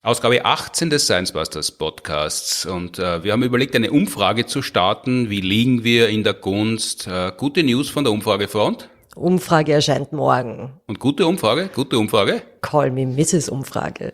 Ausgabe 18 des Science Busters Podcasts und wir haben überlegt, eine Umfrage zu starten. Wie liegen wir in der Gunst? Gute News von der Umfragefront. Umfrage erscheint morgen. Und gute Umfrage? Call me Mrs. Umfrage.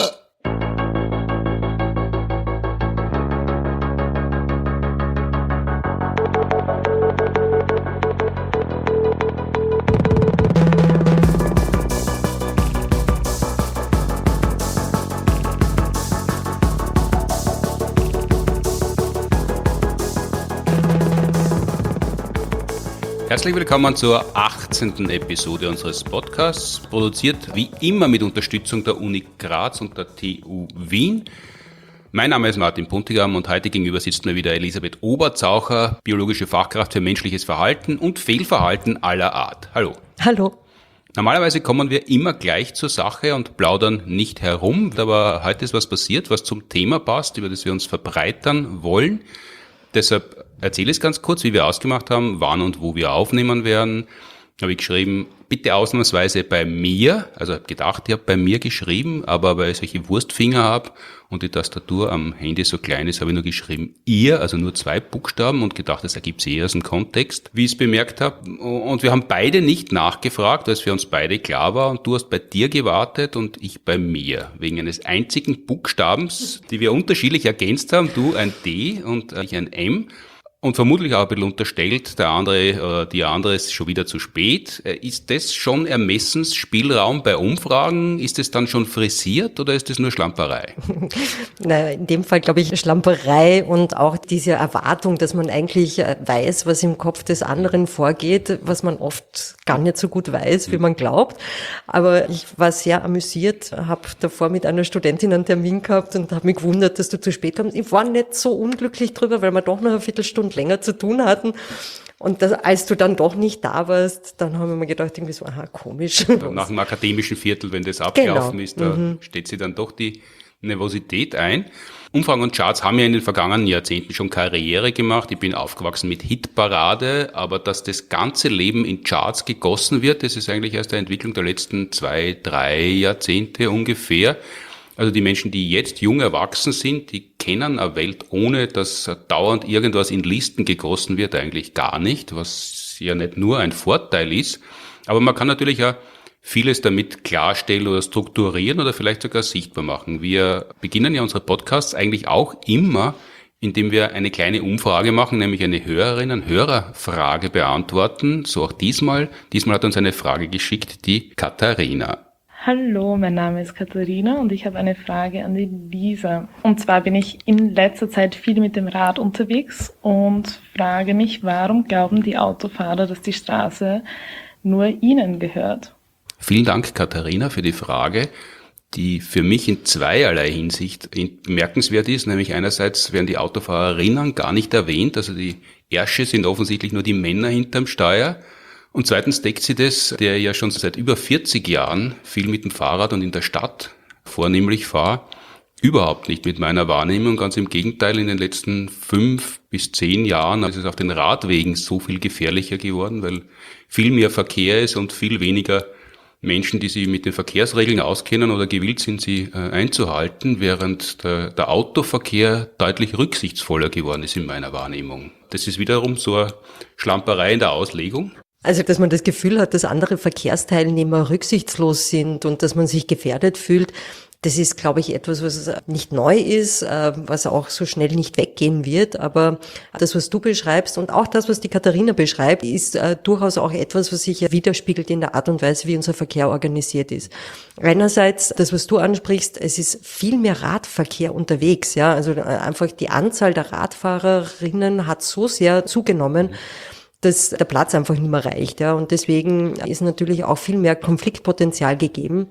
Herzlich willkommen zur 18. Episode unseres Podcasts, produziert wie immer mit Unterstützung der Uni Graz und der TU Wien. Mein Name ist Martin Puntigam und heute gegenüber sitzt mir wieder Elisabeth Oberzaucher, biologische Fachkraft für menschliches Verhalten und Fehlverhalten aller Art. Hallo. Hallo. Normalerweise kommen wir immer gleich zur Sache und plaudern nicht herum, aber heute ist was passiert, was zum Thema passt, über das wir uns verbreitern wollen. Deshalb erzähle ich es ganz kurz, wie wir ausgemacht haben, wann und wo wir aufnehmen werden. Habe ich geschrieben, bitte ausnahmsweise bei mir, also habe gedacht, ich habe bei mir geschrieben, aber weil ich solche Wurstfinger habe und die Tastatur am Handy so klein ist, habe ich nur geschrieben ihr, also nur 2 Buchstaben und gedacht, das ergibt sich aus dem Kontext, wie ich es bemerkt habe. Und wir haben beide nicht nachgefragt, weil es für uns beide klar war und du hast bei dir gewartet und ich bei mir, wegen eines einzigen Buchstabens, die wir unterschiedlich ergänzt haben, du ein D und ich ein M. Und vermutlich auch ein bisschen unterstellt, der andere oder die andere ist schon wieder zu spät. Ist das schon Ermessensspielraum bei Umfragen? Ist es dann schon frisiert oder ist es nur Schlamperei? Naja, in dem Fall glaube ich Schlamperei und auch diese Erwartung, dass man eigentlich weiß, was im Kopf des anderen vorgeht, was man oft gar nicht so gut weiß, wie man glaubt. Aber ich war sehr amüsiert, habe davor mit einer Studentin einen Termin gehabt und habe mich gewundert, dass du zu spät kommst. Ich war nicht so unglücklich drüber, weil wir doch noch eine Viertelstunde länger zu tun hatten. Und das, als du dann doch nicht da warst, dann haben wir mir gedacht, irgendwie so, aha, komisch. Nach dem akademischen Viertel, wenn das abgelaufen ist, da steht sie dann doch die Nervosität ein. Umfragen und Charts haben ja in den vergangenen Jahrzehnten schon Karriere gemacht. Ich bin aufgewachsen mit Hitparade, aber dass das ganze Leben in Charts gegossen wird, das ist eigentlich erst der Entwicklung der letzten 2, 3 Jahrzehnte ungefähr. Also die Menschen, die jetzt jung erwachsen sind, die kennen eine Welt, ohne dass dauernd irgendwas in Listen gegossen wird, eigentlich gar nicht, was ja nicht nur ein Vorteil ist. Aber man kann natürlich ja vieles damit klarstellen oder strukturieren oder vielleicht sogar sichtbar machen. Wir beginnen ja unsere Podcasts eigentlich auch immer, indem wir eine kleine Umfrage machen, nämlich eine Hörerinnen-Hörerfrage beantworten. So auch diesmal. Diesmal hat uns eine Frage geschickt, die Katharina. Hallo, mein Name ist Katharina und ich habe eine Frage an die Lisa. Und zwar bin ich in letzter Zeit viel mit dem Rad unterwegs und frage mich, warum glauben die Autofahrer, dass die Straße nur ihnen gehört? Vielen Dank, Katharina, für die Frage, die für mich in zweierlei Hinsicht bemerkenswert ist. Nämlich einerseits werden die Autofahrerinnen gar nicht erwähnt, also die Ärsche sind offensichtlich nur die Männer hinterm Steuer. Und zweitens deckt sie das, der ja schon seit über 40 Jahren viel mit dem Fahrrad und in der Stadt vornehmlich fahre, überhaupt nicht mit meiner Wahrnehmung. Ganz im Gegenteil, in den letzten 5 bis 10 Jahren ist es auf den Radwegen so viel gefährlicher geworden, weil viel mehr Verkehr ist und viel weniger Menschen, die sich mit den Verkehrsregeln auskennen oder gewillt sind, sie einzuhalten, während der Autoverkehr deutlich rücksichtsvoller geworden ist in meiner Wahrnehmung. Das ist wiederum so eine Schlamperei in der Auslegung. Also, dass man das Gefühl hat, dass andere Verkehrsteilnehmer rücksichtslos sind und dass man sich gefährdet fühlt, das ist, glaube ich, etwas, was nicht neu ist, was auch so schnell nicht weggehen wird. Aber das, was du beschreibst und auch das, was die Katharina beschreibt, ist durchaus auch etwas, was sich widerspiegelt in der Art und Weise, wie unser Verkehr organisiert ist. Einerseits, das, was du ansprichst, es ist viel mehr Radverkehr unterwegs. Ja, also einfach die Anzahl der Radfahrerinnen hat so sehr zugenommen, dass der Platz einfach nicht mehr reicht. Ja. Und deswegen ist natürlich auch viel mehr Konfliktpotenzial gegeben.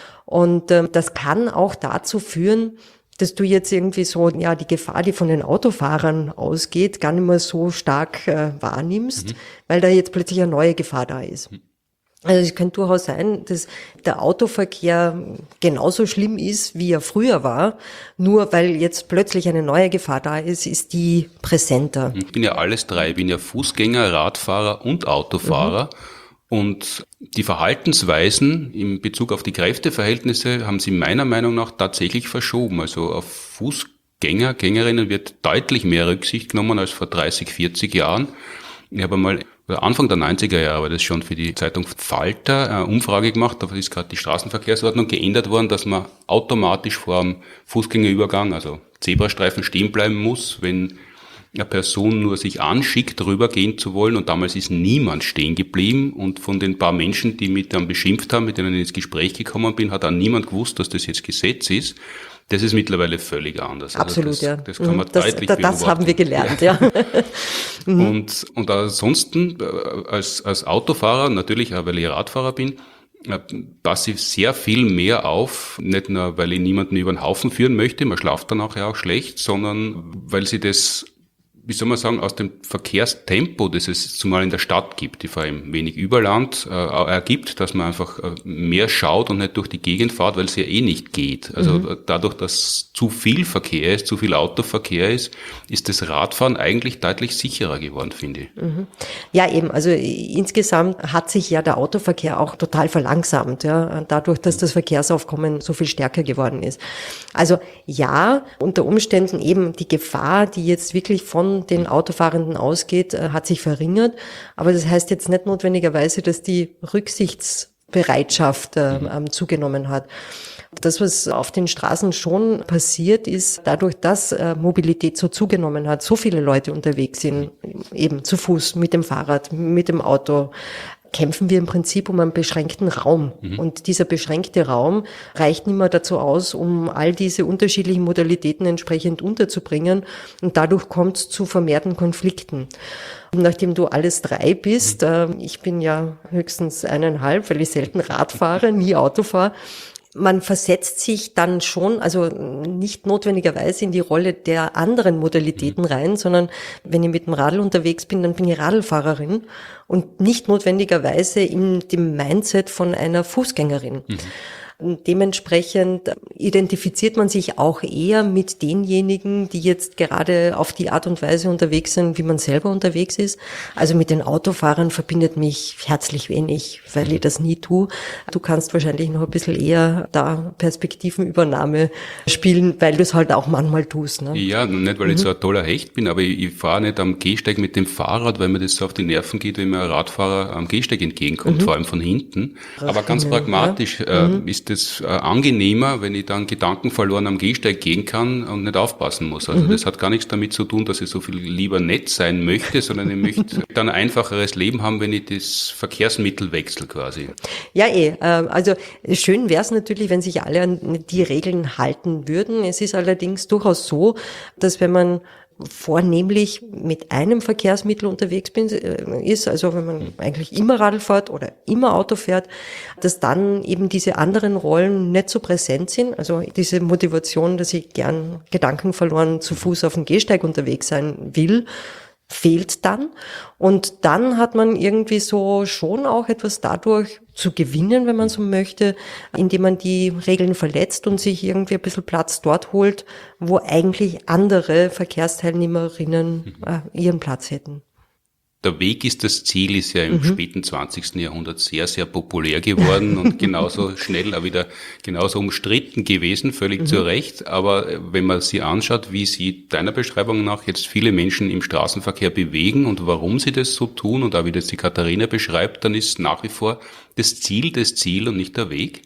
Und das kann auch dazu führen, dass du jetzt irgendwie so, ja, die Gefahr, die von den Autofahrern ausgeht, gar nicht mehr so stark wahrnimmst, weil da jetzt plötzlich eine neue Gefahr da ist. Also es könnte durchaus sein, dass der Autoverkehr genauso schlimm ist, wie er früher war. Nur weil jetzt plötzlich eine neue Gefahr da ist die präsenter. Ich bin ja alles drei. Ich bin ja Fußgänger, Radfahrer und Autofahrer. Und die Verhaltensweisen in Bezug auf die Kräfteverhältnisse haben sie meiner Meinung nach tatsächlich verschoben. Also auf Fußgänger, Gängerinnen wird deutlich mehr Rücksicht genommen als vor 30, 40 Jahren. Ich habe einmal Anfang der 90er Jahre, aber das schon für die Zeitung Falter, eine Umfrage gemacht, da ist gerade die Straßenverkehrsordnung geändert worden, dass man automatisch vor dem Fußgängerübergang, also Zebrastreifen, stehen bleiben muss, wenn eine Person nur sich anschickt, rübergehen zu wollen, und damals ist niemand stehen geblieben, und von den paar Menschen, die mich dann beschimpft haben, mit denen ich ins Gespräch gekommen bin, hat auch niemand gewusst, dass das jetzt Gesetz ist. Das ist mittlerweile völlig anders. Absolut, also ja. Das kann man deutlich beobachten. Das haben wir gelernt, ja. Und ansonsten, als Autofahrer, natürlich auch, weil ich Radfahrer bin, passe ich sehr viel mehr auf, nicht nur, weil ich niemanden über den Haufen führen möchte, man schlaft dann auch schlecht, sondern weil sie das, wie soll man sagen, aus dem Verkehrstempo, das es zumal in der Stadt gibt, die vor allem wenig Überland ergibt, dass man einfach mehr schaut und nicht durch die Gegend fährt, weil es ja eh nicht geht. Also dadurch, dass zu viel Verkehr ist, zu viel Autoverkehr ist das Radfahren eigentlich deutlich sicherer geworden, finde ich. Ja, eben. Also insgesamt hat sich ja der Autoverkehr auch total verlangsamt, ja, dadurch, dass das Verkehrsaufkommen so viel stärker geworden ist. Also ja, unter Umständen eben die Gefahr, die jetzt wirklich von den Autofahrenden ausgeht, hat sich verringert. Aber das heißt jetzt nicht notwendigerweise, dass die Rücksichtsbereitschaft zugenommen hat. Das, was auf den Straßen schon passiert, ist dadurch, dass Mobilität so zugenommen hat, so viele Leute unterwegs sind, eben zu Fuß, mit dem Fahrrad, mit dem Auto, kämpfen wir im Prinzip um einen beschränkten Raum. Und dieser beschränkte Raum reicht nicht mehr dazu aus, um all diese unterschiedlichen Modalitäten entsprechend unterzubringen. Und dadurch kommt es zu vermehrten Konflikten. Und nachdem du alles 3 bist, ich bin ja höchstens 1,5, weil ich selten Rad fahre, nie Auto fahre, man versetzt sich dann schon, also nicht notwendigerweise in die Rolle der anderen Modalitäten rein, sondern wenn ich mit dem Radl unterwegs bin, dann bin ich Radlfahrerin und nicht notwendigerweise in dem Mindset von einer Fußgängerin. Dementsprechend identifiziert man sich auch eher mit denjenigen, die jetzt gerade auf die Art und Weise unterwegs sind, wie man selber unterwegs ist. Also mit den Autofahrern verbindet mich herzlich wenig, weil ich das nie tue. Du kannst wahrscheinlich noch ein bisschen eher da Perspektivenübernahme spielen, weil du es halt auch manchmal tust. Ne? Ja, nicht weil ich so ein toller Hecht bin, aber ich fahre nicht am Gehsteig mit dem Fahrrad, weil mir das so auf die Nerven geht, wenn mir ein Radfahrer am Gehsteig entgegenkommt, vor allem von hinten. Aber ganz pragmatisch ist das angenehmer, wenn ich dann Gedanken verloren am Gehsteig gehen kann und nicht aufpassen muss. Also das hat gar nichts damit zu tun, dass ich so viel lieber nett sein möchte, sondern ich möchte dann ein einfacheres Leben haben, wenn ich das Verkehrsmittel wechsle quasi. Ja, also schön wäre es natürlich, wenn sich alle an die Regeln halten würden. Es ist allerdings durchaus so, dass wenn man vornehmlich mit einem Verkehrsmittel unterwegs ist, also wenn man eigentlich immer Radl fährt oder immer Auto fährt, dass dann eben diese anderen Rollen nicht so präsent sind. Also diese Motivation, dass ich gern Gedanken verloren zu Fuß auf dem Gehsteig unterwegs sein will, fehlt dann. Und dann hat man irgendwie so schon auch etwas dadurch zu gewinnen, wenn man so möchte, indem man die Regeln verletzt und sich irgendwie ein bisschen Platz dort holt, wo eigentlich andere Verkehrsteilnehmerinnen ihren Platz hätten. Der Weg ist das Ziel, ist ja im späten 20. Jahrhundert sehr, sehr populär geworden und genauso schnell auch wieder genauso umstritten gewesen, völlig zu Recht. Aber wenn man sich anschaut, wie sie deiner Beschreibung nach jetzt viele Menschen im Straßenverkehr bewegen und warum sie das so tun und auch wie das die Katharina beschreibt, dann ist nach wie vor das Ziel und nicht der Weg.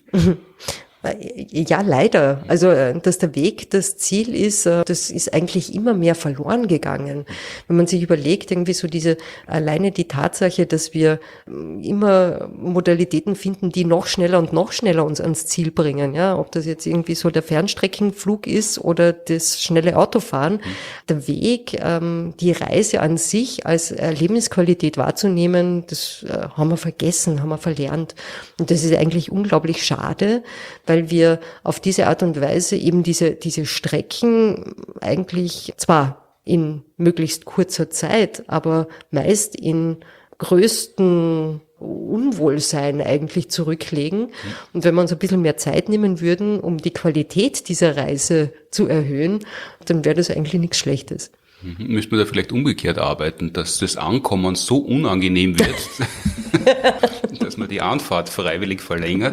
Ja, leider. Also, dass der Weg das Ziel ist, das ist eigentlich immer mehr verloren gegangen. Wenn man sich überlegt, irgendwie so alleine die Tatsache, dass wir immer Modalitäten finden, die noch schneller uns ans Ziel bringen, ja. Ob das jetzt irgendwie so der Fernstreckenflug ist oder das schnelle Autofahren. Der Weg, die Reise an sich als Lebensqualität wahrzunehmen, das haben wir vergessen, haben wir verlernt. Und das ist eigentlich unglaublich schade, weil wir auf diese Art und Weise eben diese Strecken eigentlich zwar in möglichst kurzer Zeit, aber meist in größten Unwohlsein eigentlich zurücklegen. Und wenn wir uns ein bisschen mehr Zeit nehmen würden, um die Qualität dieser Reise zu erhöhen, dann wäre das eigentlich nichts Schlechtes. Müsste man da vielleicht umgekehrt arbeiten, dass das Ankommen so unangenehm wird, dass man die Anfahrt freiwillig verlängert.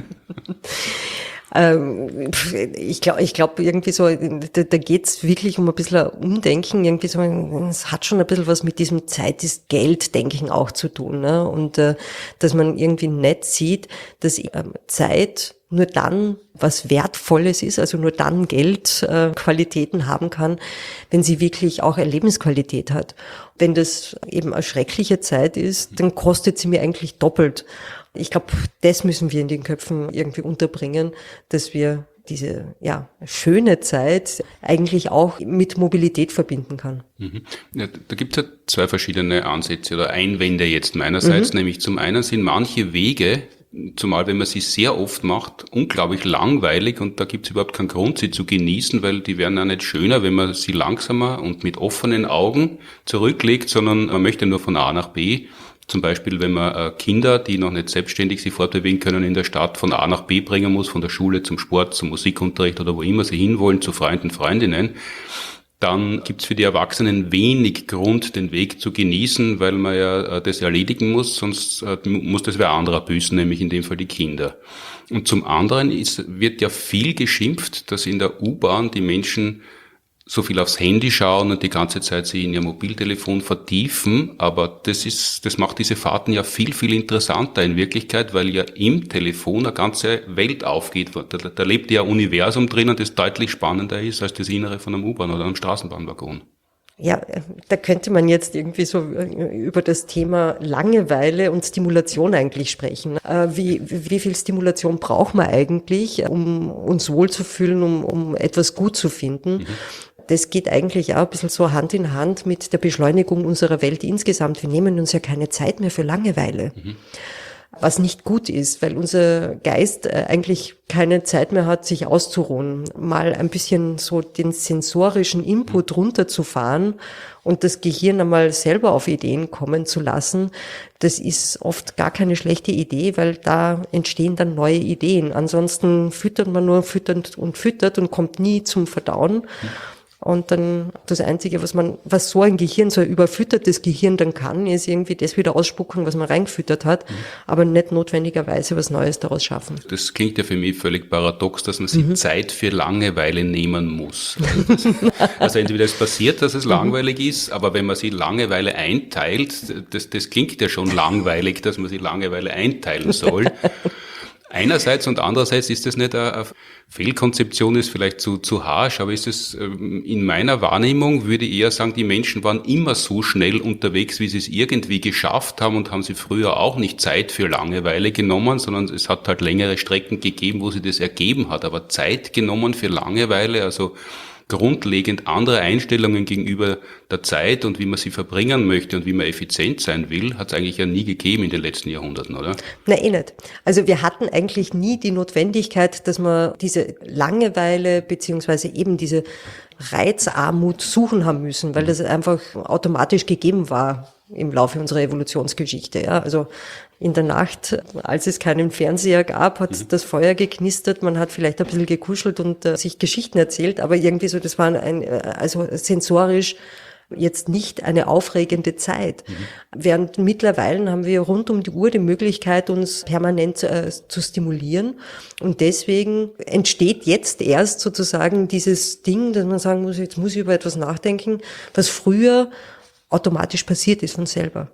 Ich glaube irgendwie so, da geht's wirklich um ein bisschen ein Umdenken, irgendwie so, es hat schon ein bisschen was mit diesem Zeit ist Geld-Denken auch zu tun, ne? Und dass man irgendwie nicht sieht, dass Zeit nur dann was Wertvolles ist, also nur dann Geld Qualitäten haben kann, wenn sie wirklich auch eine Lebensqualität hat. Wenn das eben eine schreckliche Zeit ist, dann kostet sie mir eigentlich doppelt. Ich glaube, das müssen wir in den Köpfen irgendwie unterbringen, dass wir diese schöne Zeit eigentlich auch mit Mobilität verbinden kann. Mhm. Ja, da gibt es ja zwei verschiedene Ansätze oder Einwände jetzt meinerseits, nämlich zum einen sind manche Wege, zumal wenn man sie sehr oft macht, unglaublich langweilig und da gibt es überhaupt keinen Grund, sie zu genießen, weil die werden auch nicht schöner, wenn man sie langsamer und mit offenen Augen zurücklegt, sondern man möchte nur von A nach B. Zum Beispiel, wenn man Kinder, die noch nicht selbstständig sich fortbewegen können, in der Stadt von A nach B bringen muss, von der Schule zum Sport, zum Musikunterricht oder wo immer sie hinwollen, zu Freunden, Freundinnen, dann gibt's für die Erwachsenen wenig Grund, den Weg zu genießen, weil man ja das erledigen muss, sonst muss das wer anderer büßen, nämlich in dem Fall die Kinder. Und zum anderen wird ja viel geschimpft, dass in der U-Bahn die Menschen so viel aufs Handy schauen und die ganze Zeit sie in ihr Mobiltelefon vertiefen, aber das macht diese Fahrten ja viel, viel interessanter in Wirklichkeit, weil ja im Telefon eine ganze Welt aufgeht. Da lebt ja ein Universum drinnen, das deutlich spannender ist als das Innere von einem U-Bahn oder einem Straßenbahnwaggon. Ja, da könnte man jetzt irgendwie so über das Thema Langeweile und Stimulation eigentlich sprechen. Wie viel Stimulation braucht man eigentlich, um uns wohlzufühlen, um etwas gut zu finden? Das geht eigentlich auch ein bisschen so Hand in Hand mit der Beschleunigung unserer Welt insgesamt. Wir nehmen uns ja keine Zeit mehr für Langeweile. Was nicht gut ist, weil unser Geist eigentlich keine Zeit mehr hat, sich auszuruhen, mal ein bisschen so den sensorischen Input runterzufahren und das Gehirn einmal selber auf Ideen kommen zu lassen. Das ist oft gar keine schlechte Idee, weil da entstehen dann neue Ideen. Ansonsten füttert man nur füttert und kommt nie zum Verdauen. Und dann das Einzige, was so ein Gehirn, so ein überfüttertes Gehirn dann kann, ist irgendwie das wieder ausspucken, was man reingefüttert hat, aber nicht notwendigerweise was Neues daraus schaffen. Das klingt ja für mich völlig paradox, dass man sich Zeit für Langeweile nehmen muss. Also entweder es passiert, dass es langweilig ist, aber wenn man sich Langeweile einteilt, das klingt ja schon langweilig, dass man sich Langeweile einteilen soll. Einerseits und andererseits ist das nicht eine Fehlkonzeption, ist vielleicht zu harsch, aber ist es in meiner Wahrnehmung, würde ich eher sagen, die Menschen waren immer so schnell unterwegs, wie sie es irgendwie geschafft haben und haben sie früher auch nicht Zeit für Langeweile genommen, sondern es hat halt längere Strecken gegeben, wo sie das ergeben hat, aber Zeit genommen für Langeweile, also grundlegend andere Einstellungen gegenüber der Zeit und wie man sie verbringen möchte und wie man effizient sein will, hat es eigentlich ja nie gegeben in den letzten Jahrhunderten, oder? Na, nicht. Also wir hatten eigentlich nie die Notwendigkeit, dass wir diese Langeweile beziehungsweise eben diese Reizarmut suchen haben müssen, weil das einfach automatisch gegeben war im Laufe unserer Evolutionsgeschichte. Ja. Also in der Nacht, als es keinen Fernseher gab, hat das Feuer geknistert, man hat vielleicht ein bisschen gekuschelt und sich Geschichten erzählt, aber irgendwie so, das war also sensorisch jetzt nicht eine aufregende Zeit. Während mittlerweile haben wir rund um die Uhr die Möglichkeit, uns permanent zu stimulieren. Und deswegen entsteht jetzt erst sozusagen dieses Ding, dass man sagen muss, jetzt muss ich über etwas nachdenken, was früher automatisch passiert ist von selber.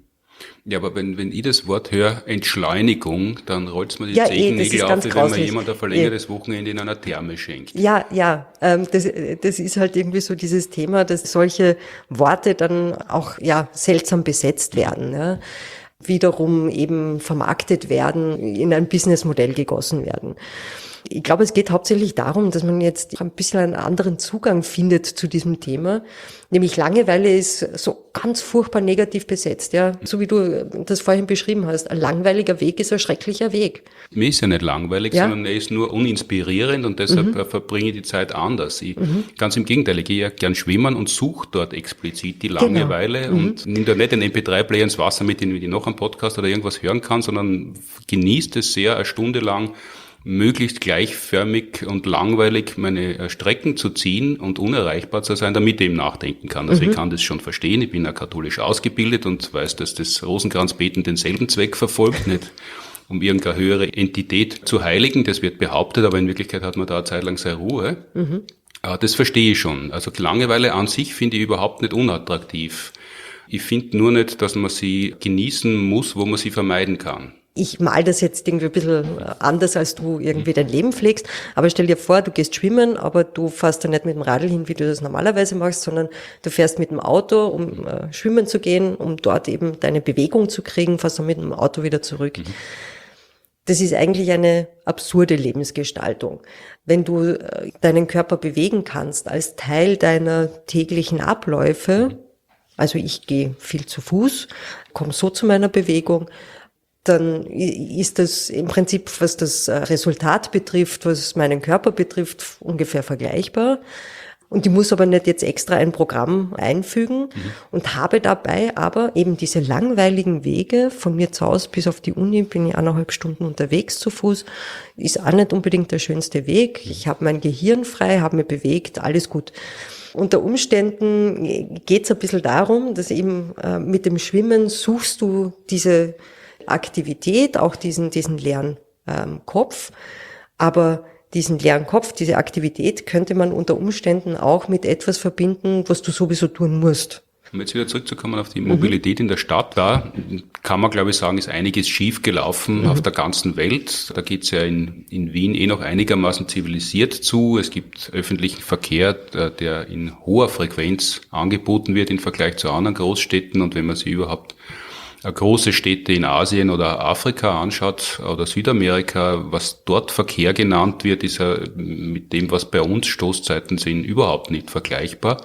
Ja, aber wenn ich das Wort höre, Entschleunigung, dann rollt's mir die Ja, Zehennägel auf, wie wenn man grauslich. jemand ein verlängertes Wochenende in einer Therme schenkt. Ja, das ist halt irgendwie so dieses Thema, dass solche Worte dann auch seltsam besetzt werden, ja. Wiederum eben vermarktet werden, in ein Businessmodell gegossen werden. Ich glaube, es geht hauptsächlich darum, dass man jetzt ein bisschen einen anderen Zugang findet zu diesem Thema. Nämlich Langeweile ist so ganz furchtbar negativ besetzt, ja. So wie du das vorhin beschrieben hast. Ein langweiliger Weg ist ein schrecklicher Weg. Mir ist ja nicht langweilig, sondern er ist nur uninspirierend und deshalb verbringe ich die Zeit anders. Ganz im Gegenteil, ich gehe ja gern schwimmen und suche dort explizit die Langeweile und nehme da nicht den MP3-Player ins Wasser mit, den ich noch einen Podcast oder irgendwas hören kann, sondern genieße es sehr, eine Stunde lang möglichst gleichförmig und langweilig meine Strecken zu ziehen und unerreichbar zu sein, damit ich eben nachdenken kann. Also ich kann das schon verstehen, ich bin ja katholisch ausgebildet und weiß, dass das Rosenkranzbeten denselben Zweck verfolgt, nicht um irgendeine höhere Entität zu heiligen. Das wird behauptet, aber in Wirklichkeit hat man da eine Zeit lang seine Ruhe. Das verstehe ich schon. Also Langeweile an sich finde ich überhaupt nicht unattraktiv. Ich finde nur nicht, dass man sie genießen muss, wo man sie vermeiden kann. Ich mal das jetzt irgendwie ein bisschen anders, als du irgendwie dein Leben pflegst. Aber stell dir vor, du gehst schwimmen, aber du fährst da nicht mit dem Radl hin, wie du das normalerweise machst, sondern du fährst mit dem Auto, um schwimmen zu gehen, um dort eben deine Bewegung zu kriegen, fährst dann mit dem Auto wieder zurück. Das ist eigentlich eine absurde Lebensgestaltung. Wenn du deinen Körper bewegen kannst als Teil deiner täglichen Abläufe, also ich gehe viel zu Fuß, komme so zu meiner Bewegung, dann ist das im Prinzip, was das Resultat betrifft, was meinen Körper betrifft, ungefähr vergleichbar. Und ich muss aber nicht jetzt extra ein Programm einfügen und habe dabei aber eben diese langweiligen Wege von mir zu Hause bis auf die Uni, bin ich 1,5 Stunden unterwegs zu Fuß, ist auch nicht unbedingt der schönste Weg. Ich habe mein Gehirn frei, habe mich bewegt, alles gut. Unter Umständen geht es ein bisschen darum, dass eben mit dem Schwimmen suchst du diese Aktivität, auch diesen leeren Kopf, aber diesen leeren Kopf, diese Aktivität könnte man unter Umständen auch mit etwas verbinden, was du sowieso tun musst. Um jetzt wieder zurückzukommen auf die Mobilität in der Stadt, da kann man, glaube ich, sagen, ist einiges schief gelaufen auf der ganzen Welt. Da geht's ja in Wien noch einigermaßen zivilisiert zu. Es gibt öffentlichen Verkehr, der in hoher Frequenz angeboten wird im Vergleich zu anderen Großstädten. Und wenn man sich überhaupt große Städte in Asien oder Afrika anschaut oder Südamerika, was dort Verkehr genannt wird, ist ja mit dem, was bei uns Stoßzeiten sind, überhaupt nicht vergleichbar.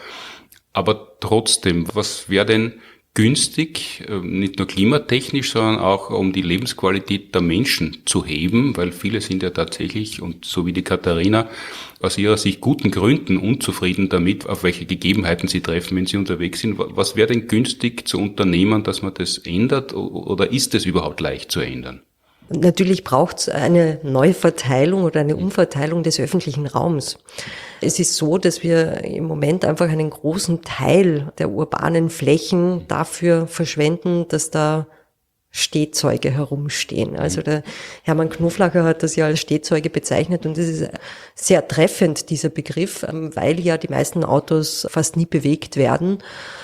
Aber trotzdem, was wäre denn günstig, nicht nur klimatechnisch, sondern auch um die Lebensqualität der Menschen zu heben, weil viele sind ja tatsächlich, und so wie die Katharina, aus ihrer Sicht guten Gründen unzufrieden damit, auf welche Gegebenheiten sie treffen, wenn sie unterwegs sind. Was wäre denn günstig zu unternehmen, dass man das ändert, oder ist es überhaupt leicht zu ändern? Natürlich braucht es eine Neuverteilung oder eine Umverteilung des öffentlichen Raums. Es ist so, dass wir im Moment einfach einen großen Teil der urbanen Flächen dafür verschwenden, dass da Stehzeuge herumstehen. Also der Hermann Knoflacher hat das ja als Stehzeuge bezeichnet und das ist sehr treffend, dieser Begriff, weil ja die meisten Autos fast nie bewegt werden.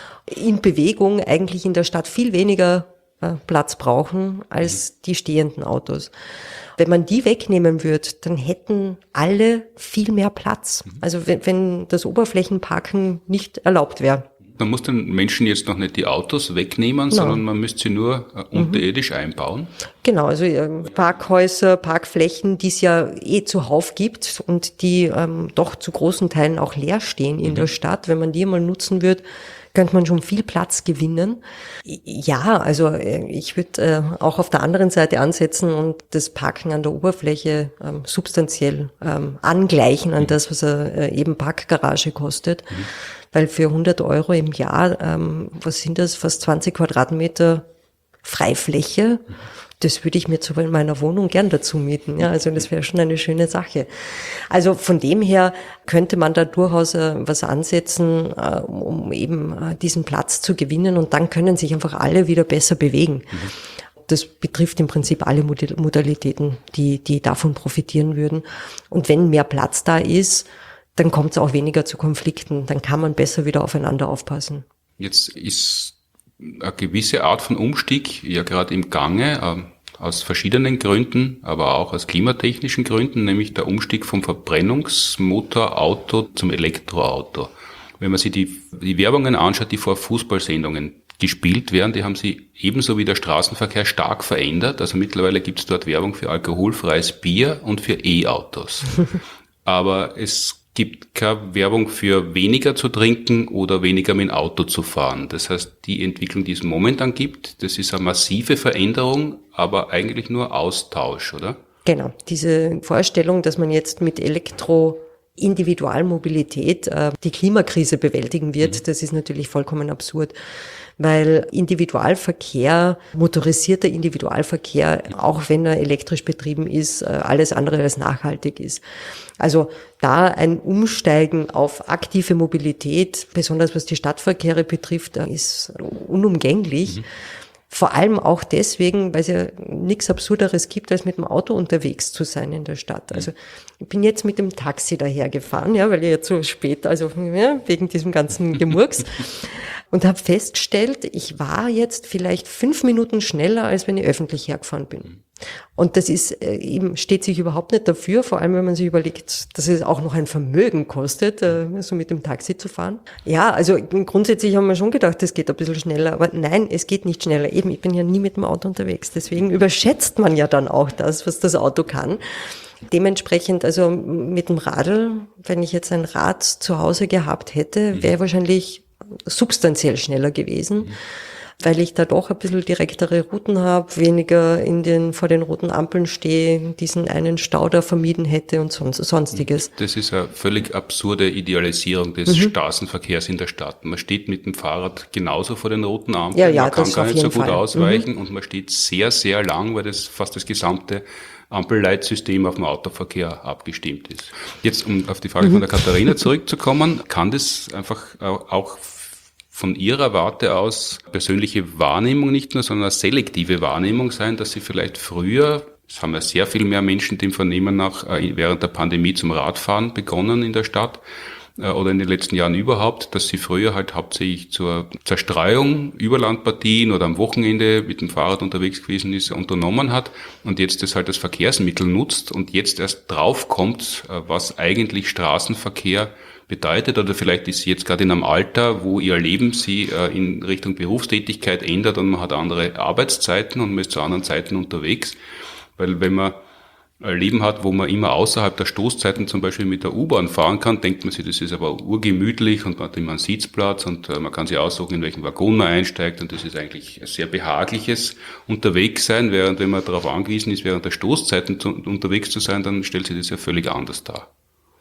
In Bewegung eigentlich in der Stadt viel weniger Platz brauchen als die stehenden Autos. Wenn man die wegnehmen würde, dann hätten alle viel mehr Platz. Also wenn das Oberflächenparken nicht erlaubt wäre. Man muss den Menschen jetzt noch nicht die Autos wegnehmen, sondern man müsste sie nur unterirdisch einbauen. Genau, also Parkhäuser, Parkflächen, die es ja zuhauf gibt und die doch zu großen Teilen auch leer stehen in der Stadt. Wenn man die mal nutzen würde, könnte man schon viel Platz gewinnen. Ja, also ich würde auch auf der anderen Seite ansetzen und das Parken an der Oberfläche substanziell angleichen an das, was eben Parkgarage kostet. Weil für 100 € im Jahr, was sind das, fast 20 Quadratmeter Freifläche, das würde ich mir zu meiner Wohnung gern dazu mieten. Ja, also das wäre schon eine schöne Sache. Also von dem her könnte man da durchaus was ansetzen, um eben diesen Platz zu gewinnen und dann können sich einfach alle wieder besser bewegen. Das betrifft im Prinzip alle Modalitäten, die davon profitieren würden. Und wenn mehr Platz da ist, dann kommt es auch weniger zu Konflikten. Dann kann man besser wieder aufeinander aufpassen. Jetzt ist eine gewisse Art von Umstieg ja gerade im Gange, aus verschiedenen Gründen, aber auch aus klimatechnischen Gründen, nämlich der Umstieg vom Verbrennungsmotorauto zum Elektroauto. Wenn man sich die Werbungen anschaut, die vor Fußballsendungen gespielt werden, die haben sie ebenso wie der Straßenverkehr stark verändert. Also mittlerweile gibt es dort Werbung für alkoholfreies Bier und für E-Autos. Aber es gibt keine Werbung für weniger zu trinken oder weniger mit dem Auto zu fahren. Das heißt, die Entwicklung, die es momentan gibt, das ist eine massive Veränderung, aber eigentlich nur Austausch, oder? Genau, diese Vorstellung, dass man jetzt mit Individualmobilität die Klimakrise bewältigen wird, das ist natürlich vollkommen absurd. Weil Individualverkehr, motorisierter Individualverkehr, auch wenn er elektrisch betrieben ist, alles andere als nachhaltig ist. Also da ein Umsteigen auf aktive Mobilität, besonders was die Stadtverkehre betrifft, ist unumgänglich. Vor allem auch deswegen, weil es ja nichts Absurderes gibt, als mit dem Auto unterwegs zu sein in der Stadt. Also ich bin jetzt mit dem Taxi dahergefahren, ja, weil ich jetzt so spät, also ja, wegen diesem ganzen Gemurks, und habe festgestellt, ich war jetzt vielleicht 5 Minuten schneller, als wenn ich öffentlich hergefahren bin. Und das ist eben, steht sich überhaupt nicht dafür, vor allem wenn man sich überlegt, dass es auch noch ein Vermögen kostet, so mit dem Taxi zu fahren. Ja, also grundsätzlich haben wir schon gedacht, es geht ein bisschen schneller, aber nein, es geht nicht schneller. Eben, ich bin ja nie mit dem Auto unterwegs, deswegen überschätzt man ja dann auch das, was das Auto kann. Dementsprechend, also mit dem Radl, wenn ich jetzt ein Rad zu Hause gehabt hätte, wäre wahrscheinlich substanziell schneller gewesen, weil ich da doch ein bisschen direktere Routen habe, weniger vor den roten Ampeln stehe, diesen einen Stau da vermieden hätte und sonstiges. Das ist eine völlig absurde Idealisierung des Straßenverkehrs in der Stadt. Man steht mit dem Fahrrad genauso vor den roten Ampeln, Ja, man kann gar nicht so gut Fall ausweichen und man steht sehr, sehr lang, weil das fast das gesamte Ampelleitsystem auf den Autoverkehr abgestimmt ist. Jetzt, um auf die Frage von der Katharina zurückzukommen, kann das einfach auch von Ihrer Warte aus persönliche Wahrnehmung nicht nur, sondern eine selektive Wahrnehmung sein, dass Sie vielleicht früher, es haben ja sehr viel mehr Menschen dem Vernehmen nach während der Pandemie zum Radfahren begonnen in der Stadt oder in den letzten Jahren überhaupt, dass Sie früher halt hauptsächlich zur Zerstreuung über Landpartien oder am Wochenende mit dem Fahrrad unterwegs gewesen ist, unternommen hat und jetzt das halt als Verkehrsmittel nutzt und jetzt erst draufkommt, was eigentlich Straßenverkehr bedeutet, oder vielleicht ist sie jetzt gerade in einem Alter, wo ihr Leben sie in Richtung Berufstätigkeit ändert und man hat andere Arbeitszeiten und man ist zu anderen Zeiten unterwegs. Weil wenn man ein Leben hat, wo man immer außerhalb der Stoßzeiten zum Beispiel mit der U-Bahn fahren kann, denkt man sich, das ist aber urgemütlich und man hat immer einen Sitzplatz und man kann sich aussuchen, in welchen Waggon man einsteigt und das ist eigentlich ein sehr behagliches Unterwegssein, während wenn man darauf angewiesen ist, während der Stoßzeiten unterwegs zu sein, dann stellt sich das ja völlig anders dar.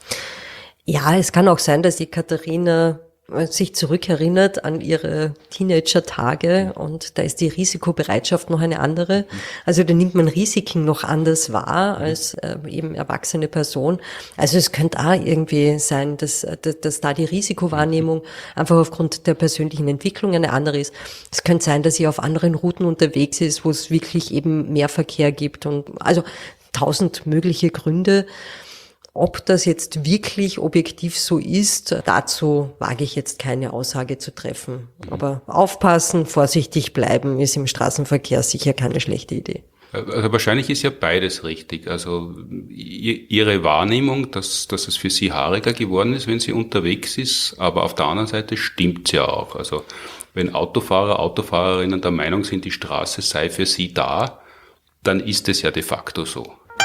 Ja, es kann auch sein, dass die Katharina sich zurückerinnert an ihre Teenager-Tage und da ist die Risikobereitschaft noch eine andere. Also da nimmt man Risiken noch anders wahr als eben erwachsene Person. Also es könnte auch irgendwie sein, dass da die Risikowahrnehmung einfach aufgrund der persönlichen Entwicklung eine andere ist. Es könnte sein, dass sie auf anderen Routen unterwegs ist, wo es wirklich eben mehr Verkehr gibt und also 1000 mögliche Gründe. Ob das jetzt wirklich objektiv so ist, dazu wage ich jetzt keine Aussage zu treffen. Aber aufpassen, vorsichtig bleiben, ist im Straßenverkehr sicher keine schlechte Idee. Also wahrscheinlich ist ja beides richtig. Also Ihre Wahrnehmung, dass es für Sie haariger geworden ist, wenn sie unterwegs ist, aber auf der anderen Seite stimmt's ja auch. Also wenn Autofahrer, Autofahrerinnen der Meinung sind, die Straße sei für sie da, dann ist es ja de facto so.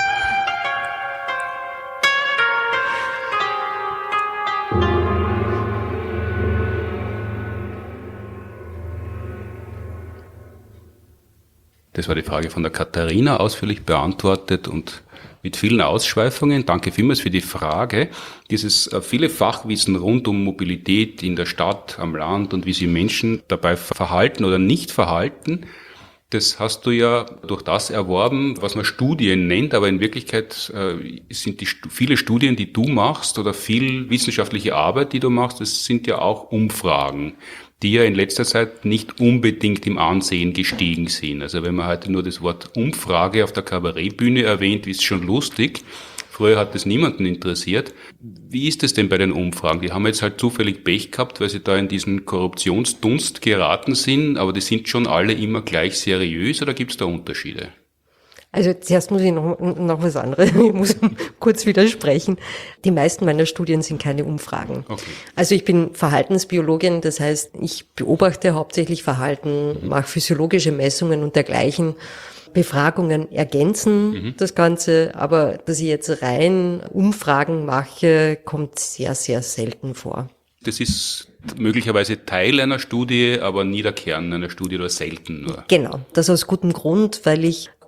Das war die Frage von der Katharina, ausführlich beantwortet und mit vielen Ausschweifungen. Danke vielmals für die Frage. Dieses viele Fachwissen rund um Mobilität in der Stadt, am Land und wie sich Menschen dabei verhalten oder nicht verhalten, das hast du ja durch das erworben, was man Studien nennt, aber in Wirklichkeit sind viele Studien, die du machst oder viel wissenschaftliche Arbeit, die du machst, das sind ja auch Umfragen, die ja in letzter Zeit nicht unbedingt im Ansehen gestiegen sind. Also wenn man heute nur das Wort Umfrage auf der Kabarettbühne erwähnt, ist es schon lustig. Früher hat das niemanden interessiert. Wie ist es denn bei den Umfragen? Die haben jetzt halt zufällig Pech gehabt, weil sie da in diesen Korruptionsdunst geraten sind, aber die sind schon alle immer gleich seriös oder gibt es da Unterschiede? Also zuerst muss ich noch was anderes, ich muss kurz widersprechen. Die meisten meiner Studien sind keine Umfragen. Okay. Also ich bin Verhaltensbiologin, das heißt, ich beobachte hauptsächlich Verhalten, mache physiologische Messungen und dergleichen. Befragungen ergänzen das Ganze, aber dass ich jetzt rein Umfragen mache, kommt sehr, sehr selten vor. Das ist möglicherweise Teil einer Studie, aber nie der Kern einer Studie oder selten nur. Genau, das aus gutem Grund, weil ich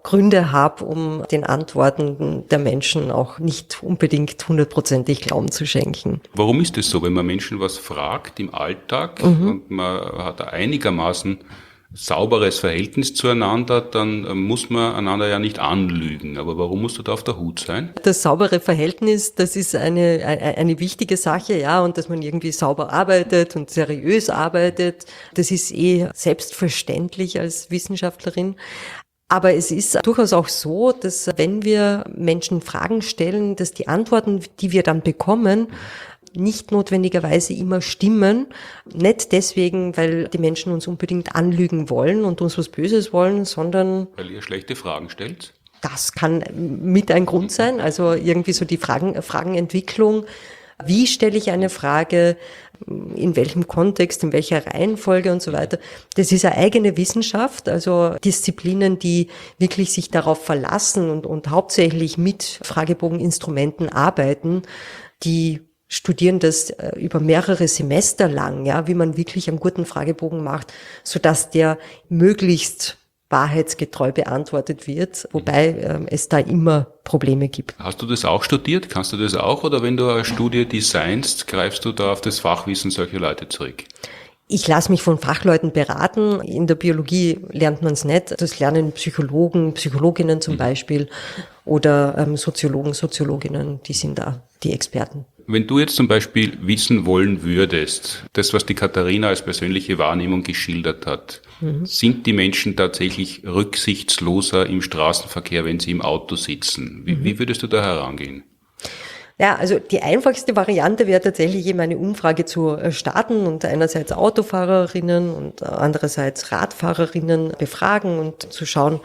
Gründe habe, um den Antworten der Menschen auch nicht unbedingt 100%ig Glauben zu schenken. Warum ist es so, wenn man Menschen was fragt im Alltag und man hat ein einigermaßen sauberes Verhältnis zueinander, dann muss man einander ja nicht anlügen. Aber warum musst du da auf der Hut sein? Das saubere Verhältnis, das ist eine wichtige Sache, ja, und dass man irgendwie sauber arbeitet und seriös arbeitet, das ist selbstverständlich als Wissenschaftlerin. Aber es ist durchaus auch so, dass wenn wir Menschen Fragen stellen, dass die Antworten, die wir dann bekommen, nicht notwendigerweise immer stimmen. Nicht deswegen, weil die Menschen uns unbedingt anlügen wollen und uns was Böses wollen, sondern Weil ihr schlechte Fragen stellt? das kann mit ein Grund sein. Also irgendwie so die Fragenentwicklung. Wie stelle ich eine Frage? In welchem Kontext, in welcher Reihenfolge und so weiter. Das ist eine eigene Wissenschaft, also Disziplinen, die wirklich sich darauf verlassen und hauptsächlich mit Fragebogeninstrumenten arbeiten, die studieren das über mehrere Semester lang, ja, wie man wirklich einen guten Fragebogen macht, sodass der möglichst wahrheitsgetreu beantwortet wird, wobei es da immer Probleme gibt. Hast du das auch studiert? Kannst du das auch? Oder wenn du eine Studie designst, greifst du da auf das Fachwissen solcher Leute zurück? Ich lasse mich von Fachleuten beraten. In der Biologie lernt man es nicht. Das lernen Psychologen, Psychologinnen zum Beispiel oder Soziologen, Soziologinnen, die sind da die Experten. Wenn du jetzt zum Beispiel wissen wollen würdest, das, was die Katharina als persönliche Wahrnehmung geschildert hat, sind die Menschen tatsächlich rücksichtsloser im Straßenverkehr, wenn sie im Auto sitzen? Wie würdest du da herangehen? Ja, also die einfachste Variante wäre tatsächlich eben eine Umfrage zu starten und einerseits Autofahrerinnen und andererseits Radfahrerinnen befragen und zu schauen,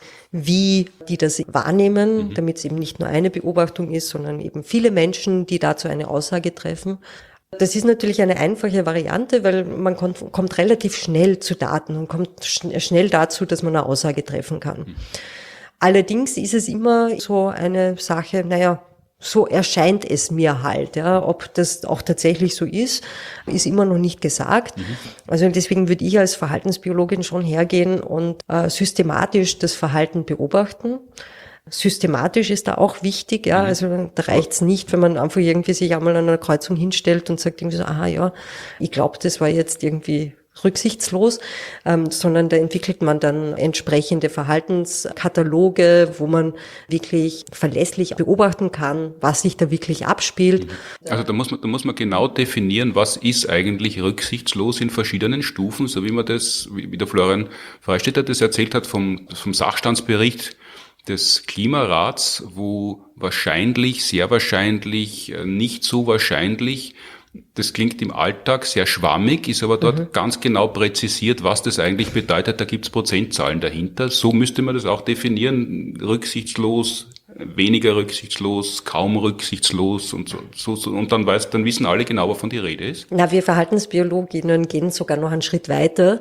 wie die das wahrnehmen, damit es eben nicht nur eine Beobachtung ist, sondern eben viele Menschen, die dazu eine Aussage treffen. Das ist natürlich eine einfache Variante, weil man kommt relativ schnell zu Daten und kommt schnell dazu, dass man eine Aussage treffen kann. Allerdings ist es immer so eine Sache, naja, so erscheint es mir halt, ja. Ob das auch tatsächlich so ist immer noch nicht gesagt. Also deswegen würde ich als Verhaltensbiologin schon hergehen und systematisch das Verhalten beobachten. Systematisch ist da auch wichtig, ja. Also da reicht's nicht, wenn man einfach irgendwie sich einmal an einer Kreuzung hinstellt und sagt irgendwie so, aha, ja, ich glaube, das war jetzt irgendwie rücksichtslos, sondern da entwickelt man dann entsprechende Verhaltenskataloge, wo man wirklich verlässlich beobachten kann, was sich da wirklich abspielt. Also da muss man genau definieren, was ist eigentlich rücksichtslos in verschiedenen Stufen, so wie man das, wie der Florian Freistetter das erzählt hat vom Sachstandsbericht des Klimarats, wo wahrscheinlich, sehr wahrscheinlich, nicht so wahrscheinlich. Das klingt im Alltag sehr schwammig, ist aber dort ganz genau präzisiert, was das eigentlich bedeutet. Da gibt's Prozentzahlen dahinter. So müsste man das auch definieren. Rücksichtslos, weniger rücksichtslos, kaum rücksichtslos und so. Und dann wissen alle genau, wovon die Rede ist. Na, wir Verhaltensbiologinnen gehen sogar noch einen Schritt weiter.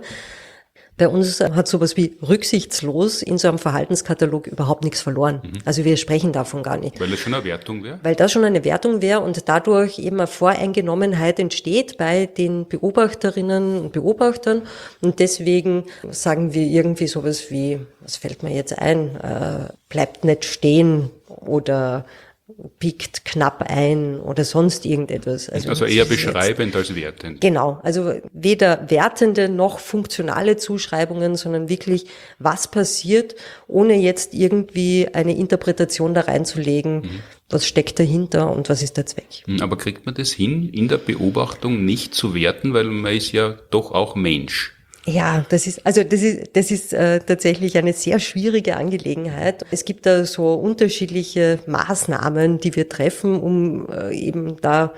Bei uns hat sowas wie rücksichtslos in so einem Verhaltenskatalog überhaupt nichts verloren. Also wir sprechen davon gar nicht. Weil das schon eine Wertung wäre? Weil das schon eine Wertung wäre und dadurch eben eine Voreingenommenheit entsteht bei den Beobachterinnen und Beobachtern. Und deswegen sagen wir irgendwie sowas wie, was fällt mir jetzt ein, bleibt nicht stehen oder biegt knapp ein oder sonst irgendetwas. Also eher beschreibend als wertend. Genau, also weder wertende noch funktionale Zuschreibungen, sondern wirklich, was passiert, ohne jetzt irgendwie eine Interpretation da reinzulegen, was steckt dahinter und was ist der Zweck. Aber kriegt man das hin, in der Beobachtung nicht zu werten, weil man ist ja doch auch Mensch? Ja, das ist tatsächlich eine sehr schwierige Angelegenheit. Es gibt da so unterschiedliche Maßnahmen, die wir treffen, um eben da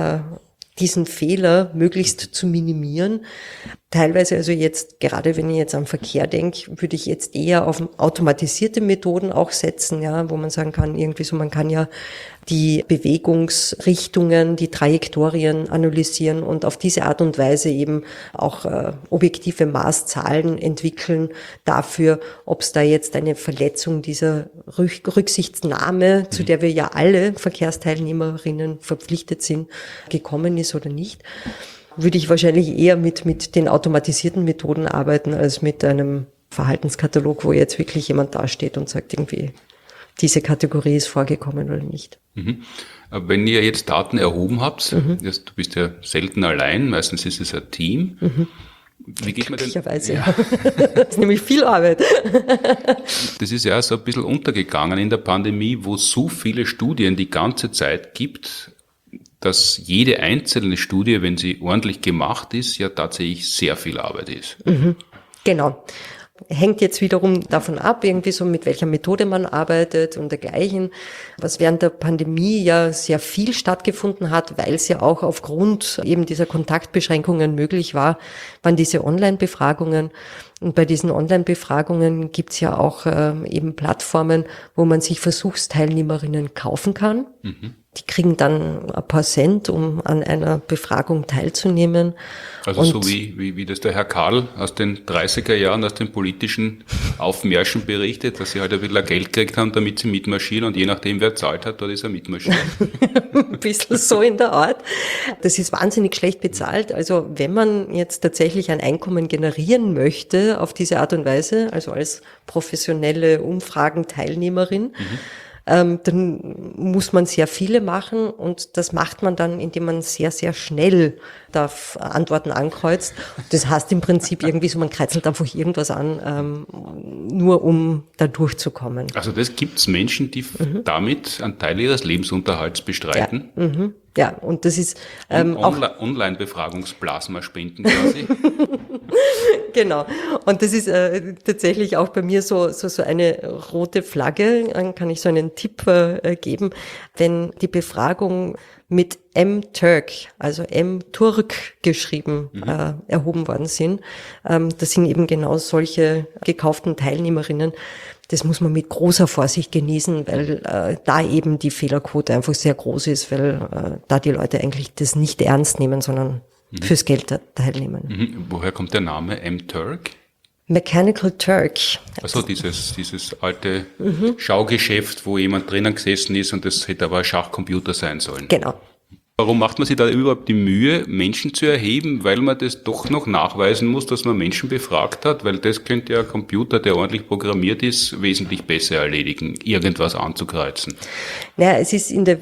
diesen Fehler möglichst zu minimieren. Teilweise also jetzt, gerade wenn ich jetzt am Verkehr denke, würde ich jetzt eher auf automatisierte Methoden auch setzen, ja, wo man sagen kann, irgendwie so, man kann ja die Bewegungsrichtungen, die Trajektorien analysieren und auf diese Art und Weise eben auch objektive Maßzahlen entwickeln dafür, ob es da jetzt eine Verletzung dieser Rücksichtsnahme, zu der wir ja alle Verkehrsteilnehmerinnen verpflichtet sind, gekommen ist oder nicht. Würde ich wahrscheinlich eher mit den automatisierten Methoden arbeiten als mit einem Verhaltenskatalog, wo jetzt wirklich jemand dasteht und sagt irgendwie, diese Kategorie ist vorgekommen oder nicht. Aber wenn ihr jetzt Daten erhoben habt, du bist ja selten allein, meistens ist es ein Team. Wie geht man denn? Glücklicherweise, ja. Das ist nämlich viel Arbeit. Das ist ja so ein bisschen untergegangen in der Pandemie, wo es so viele Studien die ganze Zeit gibt, dass jede einzelne Studie, wenn sie ordentlich gemacht ist, ja tatsächlich sehr viel Arbeit ist. Genau. Hängt jetzt wiederum davon ab, irgendwie so mit welcher Methode man arbeitet und dergleichen. Was während der Pandemie ja sehr viel stattgefunden hat, weil es ja auch aufgrund eben dieser Kontaktbeschränkungen möglich war, waren diese Online-Befragungen. Und bei diesen Online-Befragungen gibt's ja auch eben Plattformen, wo man sich Versuchsteilnehmerinnen kaufen kann. Die kriegen dann ein paar Cent, um an einer Befragung teilzunehmen. Also so wie das der Herr Karl aus den 30er Jahren, aus den politischen Aufmärschen berichtet, dass sie halt ein bisschen Geld gekriegt haben, damit sie mitmarschieren und je nachdem, wer zahlt hat, dort ist er mitmarschiert. Ein bisschen so in der Art. Das ist wahnsinnig schlecht bezahlt. Also wenn man jetzt tatsächlich ein Einkommen generieren möchte auf diese Art und Weise, also als professionelle Umfragenteilnehmerin, dann muss man sehr viele machen und das macht man dann, indem man sehr, sehr schnell da Antworten ankreuzt. Das heißt im Prinzip irgendwie so, man kreuzelt einfach irgendwas an, nur um da durchzukommen. Also das gibt's Menschen, die damit einen Teil ihres Lebensunterhalts bestreiten? Ja, und das ist auch Online-Befragungsplasma spenden quasi. Genau. Und das ist tatsächlich auch bei mir so eine rote Flagge. Dann kann ich so einen Tipp geben. Wenn die Befragung mit M-Turk, also M-Turk geschrieben, erhoben worden sind, das sind eben genau solche gekauften Teilnehmerinnen. Das muss man mit großer Vorsicht genießen, weil da eben die Fehlerquote einfach sehr groß ist, weil da die Leute eigentlich das nicht ernst nehmen, sondern fürs Geld teilnehmen. Woher kommt der Name M-Turk? Mechanical Turk. Also dieses alte Schaugeschäft, wo jemand drinnen gesessen ist und das hätte aber ein Schachcomputer sein sollen. Genau. Warum macht man sich da überhaupt die Mühe, Menschen zu erheben? Weil man das doch noch nachweisen muss, dass man Menschen befragt hat? Weil das könnte ja ein Computer, der ordentlich programmiert ist, wesentlich besser erledigen, irgendwas anzukreuzen. Naja, es ist in der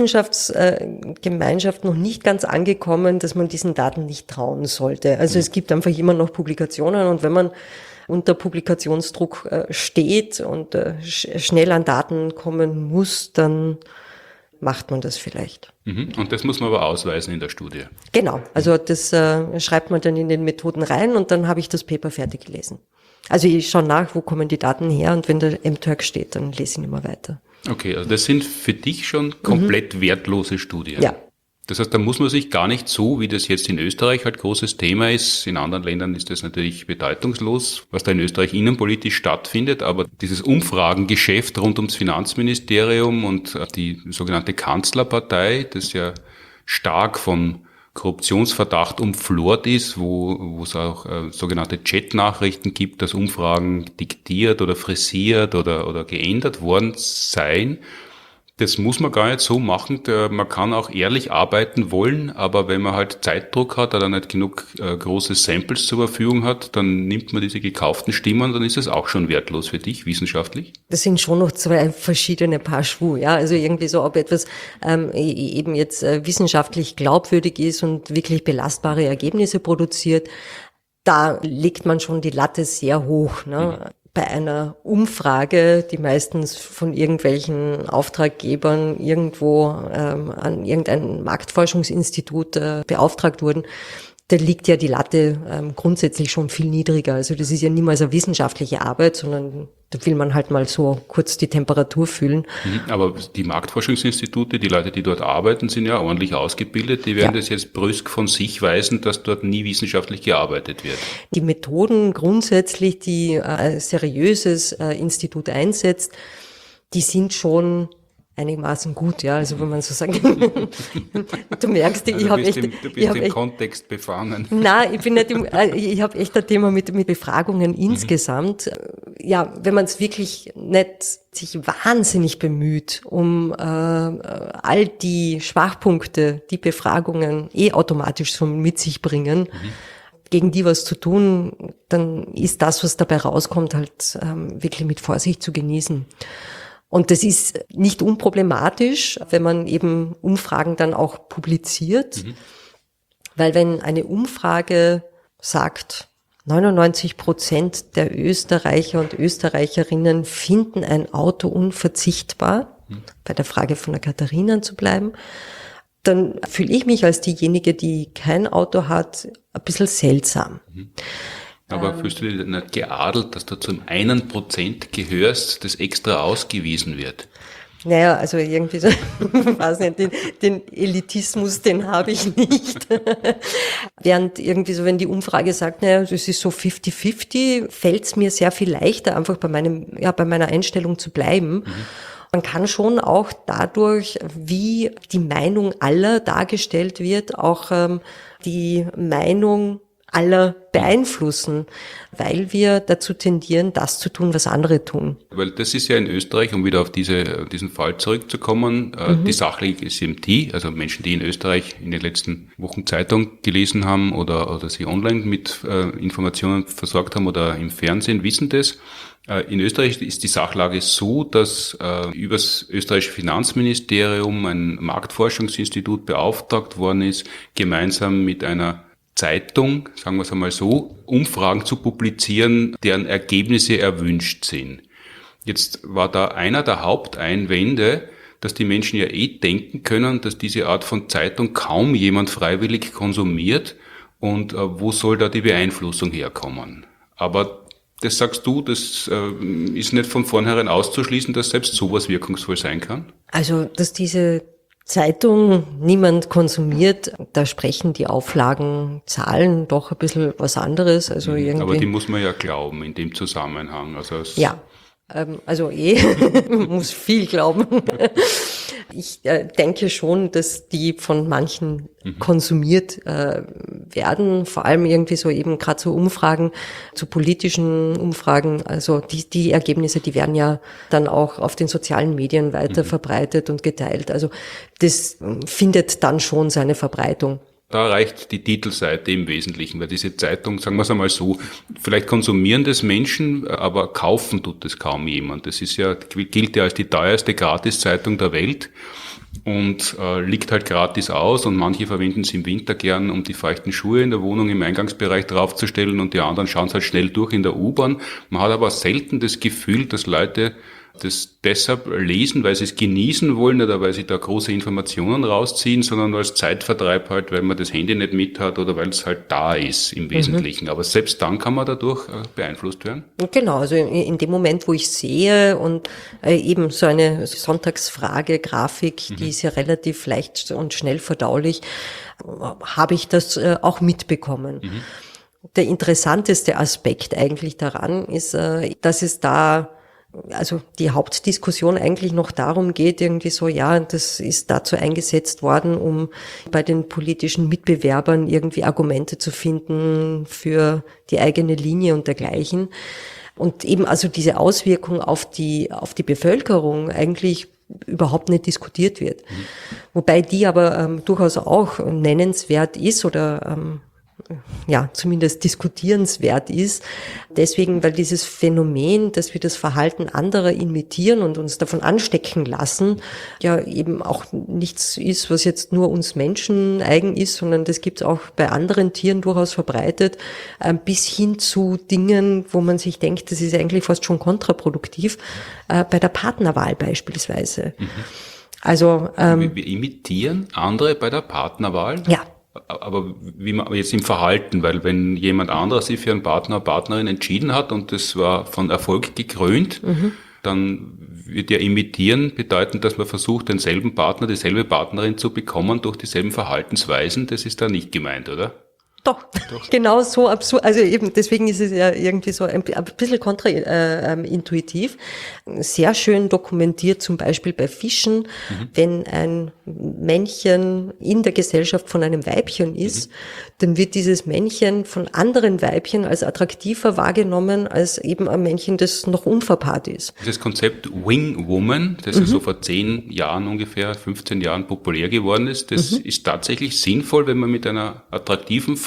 Wissenschaftsgemeinschaft noch nicht ganz angekommen, dass man diesen Daten nicht trauen sollte. Also es gibt einfach immer noch Publikationen und wenn man unter Publikationsdruck steht und schnell an Daten kommen muss, dann macht man das vielleicht. Und das muss man aber ausweisen in der Studie. Genau, also das schreibt man dann in den Methoden rein und dann habe ich das Paper fertig gelesen. Also ich schaue nach, wo kommen die Daten her und wenn der M-Turk steht, dann lese ich immer weiter. Okay, also das sind für dich schon komplett wertlose Studien. Ja. Das heißt, da muss man sich gar nicht so, wie das jetzt in Österreich halt großes Thema ist, in anderen Ländern ist das natürlich bedeutungslos, was da in Österreich innenpolitisch stattfindet, aber dieses Umfragengeschäft rund ums Finanzministerium und die sogenannte Kanzlerpartei, das ja stark von Korruptionsverdacht umflort ist, wo es auch sogenannte Chat-Nachrichten gibt, dass Umfragen diktiert oder frisiert oder geändert worden seien. Das muss man gar nicht so machen. Man kann auch ehrlich arbeiten wollen, aber wenn man halt Zeitdruck hat oder nicht genug große Samples zur Verfügung hat, dann nimmt man diese gekauften Stimmen, dann ist es auch schon wertlos für dich, wissenschaftlich. Das sind schon noch zwei verschiedene Paar Schuhe, ja. Also irgendwie so, ob etwas eben jetzt wissenschaftlich glaubwürdig ist und wirklich belastbare Ergebnisse produziert, da legt man schon die Latte sehr hoch, ne? Bei einer Umfrage, die meistens von irgendwelchen Auftraggebern irgendwo an irgendein Marktforschungsinstitut beauftragt wurden, da liegt ja die Latte grundsätzlich schon viel niedriger. Also das ist ja niemals eine wissenschaftliche Arbeit, sondern da will man halt mal so kurz die Temperatur fühlen. Aber die Marktforschungsinstitute, die Leute, die dort arbeiten, sind ja ordentlich ausgebildet. Die werden das jetzt brüsk von sich weisen, dass dort nie wissenschaftlich gearbeitet wird. Die Methoden grundsätzlich, die ein seriöses Institut einsetzt, die sind schon einigermaßen gut, ja, also wenn man so sagt. Du merkst, also ich habe echt... Du bist im Kontext befangen. Nein, ich habe echt ein Thema mit Befragungen insgesamt. Ja, wenn man es wirklich nicht sich wahnsinnig bemüht, um all die Schwachpunkte, die Befragungen automatisch so mit sich bringen, gegen die was zu tun, dann ist das, was dabei rauskommt, halt wirklich mit Vorsicht zu genießen. Und das ist nicht unproblematisch, wenn man eben Umfragen dann auch publiziert, weil wenn eine Umfrage sagt, 99% der Österreicher und Österreicherinnen finden ein Auto unverzichtbar, bei der Frage von der Katharina zu bleiben, dann fühle ich mich als diejenige, die kein Auto hat, ein bisschen seltsam. Aber fühlst du dich nicht geadelt, dass du zum 1% gehörst, das extra ausgewiesen wird? Naja, also irgendwie so, weiß nicht, den Elitismus, den habe ich nicht. Während irgendwie so, wenn die Umfrage sagt, naja, das ist so 50-50, fällt es mir sehr viel leichter, einfach bei meiner Einstellung zu bleiben. Man kann schon auch dadurch, wie die Meinung aller dargestellt wird, auch die Meinung aller beeinflussen, weil wir dazu tendieren, das zu tun, was andere tun. Weil das ist ja in Österreich, um wieder auf diesen Fall zurückzukommen, die sachliche SMT, also Menschen, die in Österreich in den letzten Wochen Zeitung gelesen haben oder sie online mit Informationen versorgt haben oder im Fernsehen, wissen das. In Österreich ist die Sachlage so, dass über das österreichische Finanzministerium ein Marktforschungsinstitut beauftragt worden ist, gemeinsam mit einer Zeitung, sagen wir es einmal so, Umfragen zu publizieren, deren Ergebnisse erwünscht sind. Jetzt war da einer der Haupteinwände, dass die Menschen ja denken können, dass diese Art von Zeitung kaum jemand freiwillig konsumiert und wo soll da die Beeinflussung herkommen? Aber das sagst du, das ist nicht von vornherein auszuschließen, dass selbst sowas wirkungsvoll sein kann? Also, dass diese Zeitung niemand konsumiert, da sprechen die Auflagenzahlen doch ein bisschen was anderes. Also irgendwie. Aber die muss man ja glauben in dem Zusammenhang. Ja, muss viel glauben. Ich denke schon, dass die von manchen konsumiert werden, vor allem irgendwie so eben gerade so Umfragen, zu politischen Umfragen, also die Ergebnisse, die werden ja dann auch auf den sozialen Medien weiter verbreitet und geteilt. Also das findet dann schon seine Verbreitung. Da reicht die Titelseite im Wesentlichen, weil diese Zeitung, sagen wir es einmal so, vielleicht konsumieren das Menschen, aber kaufen tut das kaum jemand. Das ist ja, gilt ja als die teuerste Gratiszeitung der Welt und liegt halt gratis aus und manche verwenden sie im Winter gern, um die feuchten Schuhe in der Wohnung im Eingangsbereich draufzustellen und die anderen schauen es halt schnell durch in der U-Bahn. Man hat aber selten das Gefühl, dass Leute das deshalb lesen, weil sie es genießen wollen oder weil sie da große Informationen rausziehen, sondern als Zeitvertreib halt, weil man das Handy nicht mit hat oder weil es halt da ist im Wesentlichen. Aber selbst dann kann man dadurch beeinflusst werden. Genau, also in dem Moment, wo ich sehe und eben so eine Sonntagsfrage, Grafik, die ist ja relativ leicht und schnell verdaulich, habe ich das auch mitbekommen. Der interessanteste Aspekt eigentlich daran ist, dass es da also die Hauptdiskussion eigentlich noch darum geht, irgendwie so, ja, das ist dazu eingesetzt worden, um bei den politischen Mitbewerbern irgendwie Argumente zu finden für die eigene Linie und dergleichen. Und eben also diese Auswirkung auf die Bevölkerung eigentlich überhaupt nicht diskutiert wird. Wobei die aber durchaus auch nennenswert ist oder zumindest diskutierenswert ist. Deswegen, weil dieses Phänomen, dass wir das Verhalten anderer imitieren und uns davon anstecken lassen, ja eben auch nichts ist, was jetzt nur uns Menschen eigen ist, sondern das gibt es auch bei anderen Tieren durchaus verbreitet, bis hin zu Dingen, wo man sich denkt, das ist eigentlich fast schon kontraproduktiv, bei der Partnerwahl beispielsweise. Also wir imitieren andere bei der Partnerwahl? Ja. Aber wie man jetzt im Verhalten, weil wenn jemand anderer sich für einen Partner oder Partnerin entschieden hat und das war von Erfolg gekrönt, dann wird ja imitieren bedeuten, dass man versucht, denselben Partner, dieselbe Partnerin zu bekommen durch dieselben Verhaltensweisen. Das ist da nicht gemeint, oder? Doch. Genau so absurd. Also eben, deswegen ist es ja irgendwie so ein bisschen kontraintuitiv. Sehr schön dokumentiert zum Beispiel bei Fischen, wenn ein Männchen in der Gesellschaft von einem Weibchen ist, dann wird dieses Männchen von anderen Weibchen als attraktiver wahrgenommen als eben ein Männchen, das noch unverpaart ist. Dieses Konzept Wing Woman, das ja so vor 10 Jahren ungefähr, 15 Jahren populär geworden ist, das ist tatsächlich sinnvoll, wenn man mit einer attraktiven Frau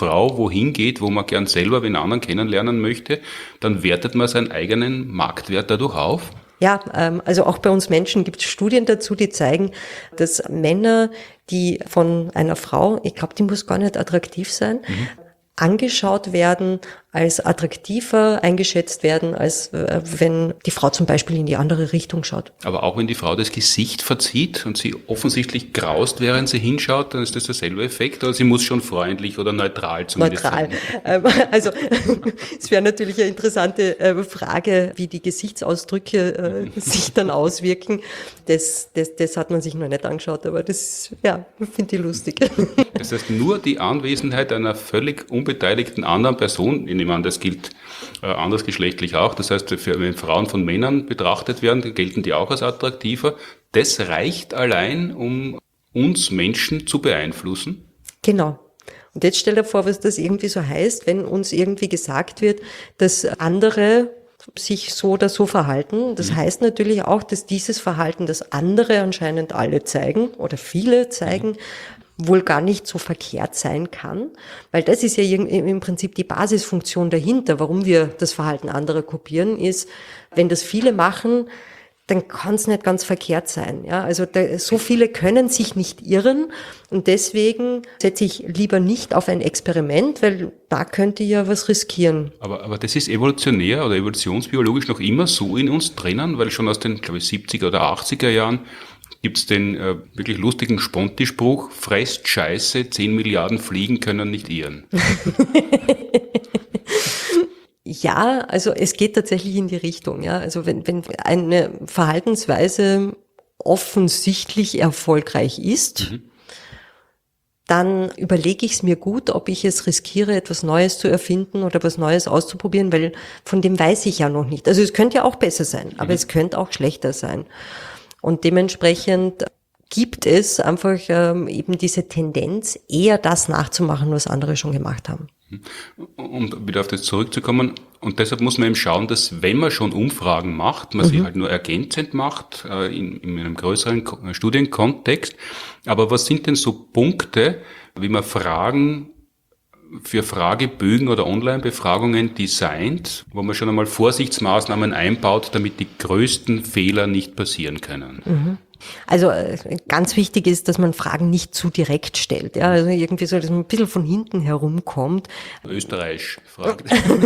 Frau wohin geht, wo man gern selber wen anderen kennenlernen möchte, dann wertet man seinen eigenen Marktwert dadurch auf? Ja, also auch bei uns Menschen gibt es Studien dazu, die zeigen, dass Männer, die von einer Frau, ich glaube, die muss gar nicht attraktiv sein, angeschaut werden, als attraktiver eingeschätzt werden, als wenn die Frau zum Beispiel in die andere Richtung schaut. Aber auch wenn die Frau das Gesicht verzieht und sie offensichtlich graust, während sie hinschaut, dann ist das derselbe Effekt, oder sie muss schon freundlich oder neutral zumindest sein? Also es wäre natürlich eine interessante Frage, wie die Gesichtsausdrücke sich dann auswirken. Das hat man sich noch nicht angeschaut, aber das, ja, finde ich lustig. Das heißt, nur die Anwesenheit einer völlig unbeteiligten anderen Person, ich nehme an, das gilt andersgeschlechtlich auch, das heißt, wenn Frauen von Männern betrachtet werden, gelten die auch als attraktiver. Das reicht allein, um uns Menschen zu beeinflussen? Genau. Und jetzt stell dir vor, was das irgendwie so heißt, wenn uns irgendwie gesagt wird, dass andere sich so oder so verhalten. Das heißt natürlich auch, dass dieses Verhalten, das andere anscheinend alle zeigen oder viele zeigen, wohl gar nicht so verkehrt sein kann, weil das ist ja im Prinzip die Basisfunktion dahinter, warum wir das Verhalten anderer kopieren, ist, wenn das viele machen, dann kann es nicht ganz verkehrt sein. Ja, also so viele können sich nicht irren und deswegen setze ich lieber nicht auf ein Experiment, weil da könnte ja was riskieren. Aber das ist evolutionär oder evolutionsbiologisch noch immer so in uns drinnen, weil schon aus den, glaube ich, 70er oder 80er Jahren gibt's den wirklich lustigen Sponti-Spruch, fresst Scheiße, 10 Milliarden Fliegen können nicht irren. Ja, also es geht tatsächlich in die Richtung. Ja, also wenn eine Verhaltensweise offensichtlich erfolgreich ist, dann überlege ich es mir gut, ob ich es riskiere, etwas Neues zu erfinden oder was Neues auszuprobieren, weil von dem weiß ich ja noch nicht. Also es könnte ja auch besser sein, aber es könnte auch schlechter sein. Und dementsprechend gibt es einfach eben diese Tendenz, eher das nachzumachen, was andere schon gemacht haben. Um wieder auf das zurückzukommen, und deshalb muss man eben schauen, dass wenn man schon Umfragen macht, man sie halt nur ergänzend macht, in einem größeren Studienkontext. Aber was sind denn so Punkte, wie man Fragen für Fragebögen oder Online-Befragungen designt, wo man schon einmal Vorsichtsmaßnahmen einbaut, damit die größten Fehler nicht passieren können? Also ganz wichtig ist, dass man Fragen nicht zu direkt stellt. Ja, also irgendwie so, dass man ein bisschen von hinten herumkommt. Österreich fragt.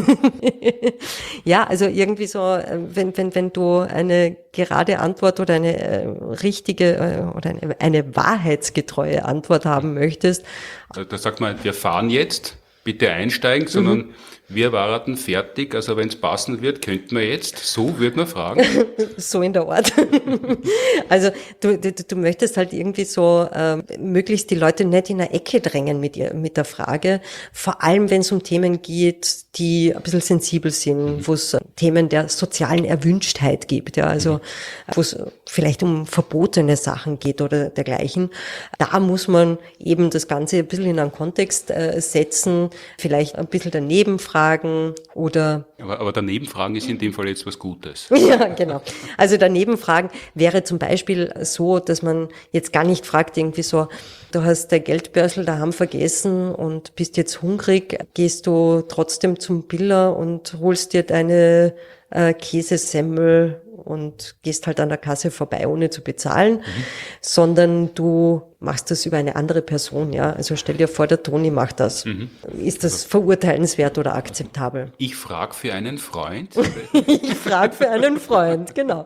Ja, also irgendwie so, wenn du eine gerade Antwort oder eine richtige oder eine wahrheitsgetreue Antwort haben möchtest. Da sagt man, wir fahren jetzt, bitte einsteigen, sondern wir warten fertig, also wenn es passen wird, könnten wir jetzt, so würde man fragen. So in der Art. Also du möchtest halt irgendwie so möglichst die Leute nicht in eine Ecke drängen mit der Frage, vor allem wenn es um Themen geht, die ein bisschen sensibel sind, wo es Themen der sozialen Erwünschtheit gibt, ja, also wo es vielleicht um verbotene Sachen geht oder dergleichen. Da muss man eben das Ganze ein bisschen in einen Kontext setzen, vielleicht ein bisschen daneben fragen oder... Aber daneben fragen ist in dem Fall jetzt was Gutes. Ja, genau. Also daneben fragen wäre zum Beispiel so, dass man jetzt gar nicht fragt, irgendwie so, du hast dein Geldbörsel daheim vergessen und bist jetzt hungrig, gehst du trotzdem zum Biller und holst dir deine Käsesemmel und gehst halt an der Kasse vorbei, ohne zu bezahlen, sondern du machst das über eine andere Person, ja. Also stell dir vor, der Toni macht das. Ist das verurteilenswert oder akzeptabel? Ich frage für einen Freund. Ich frage für einen Freund, genau.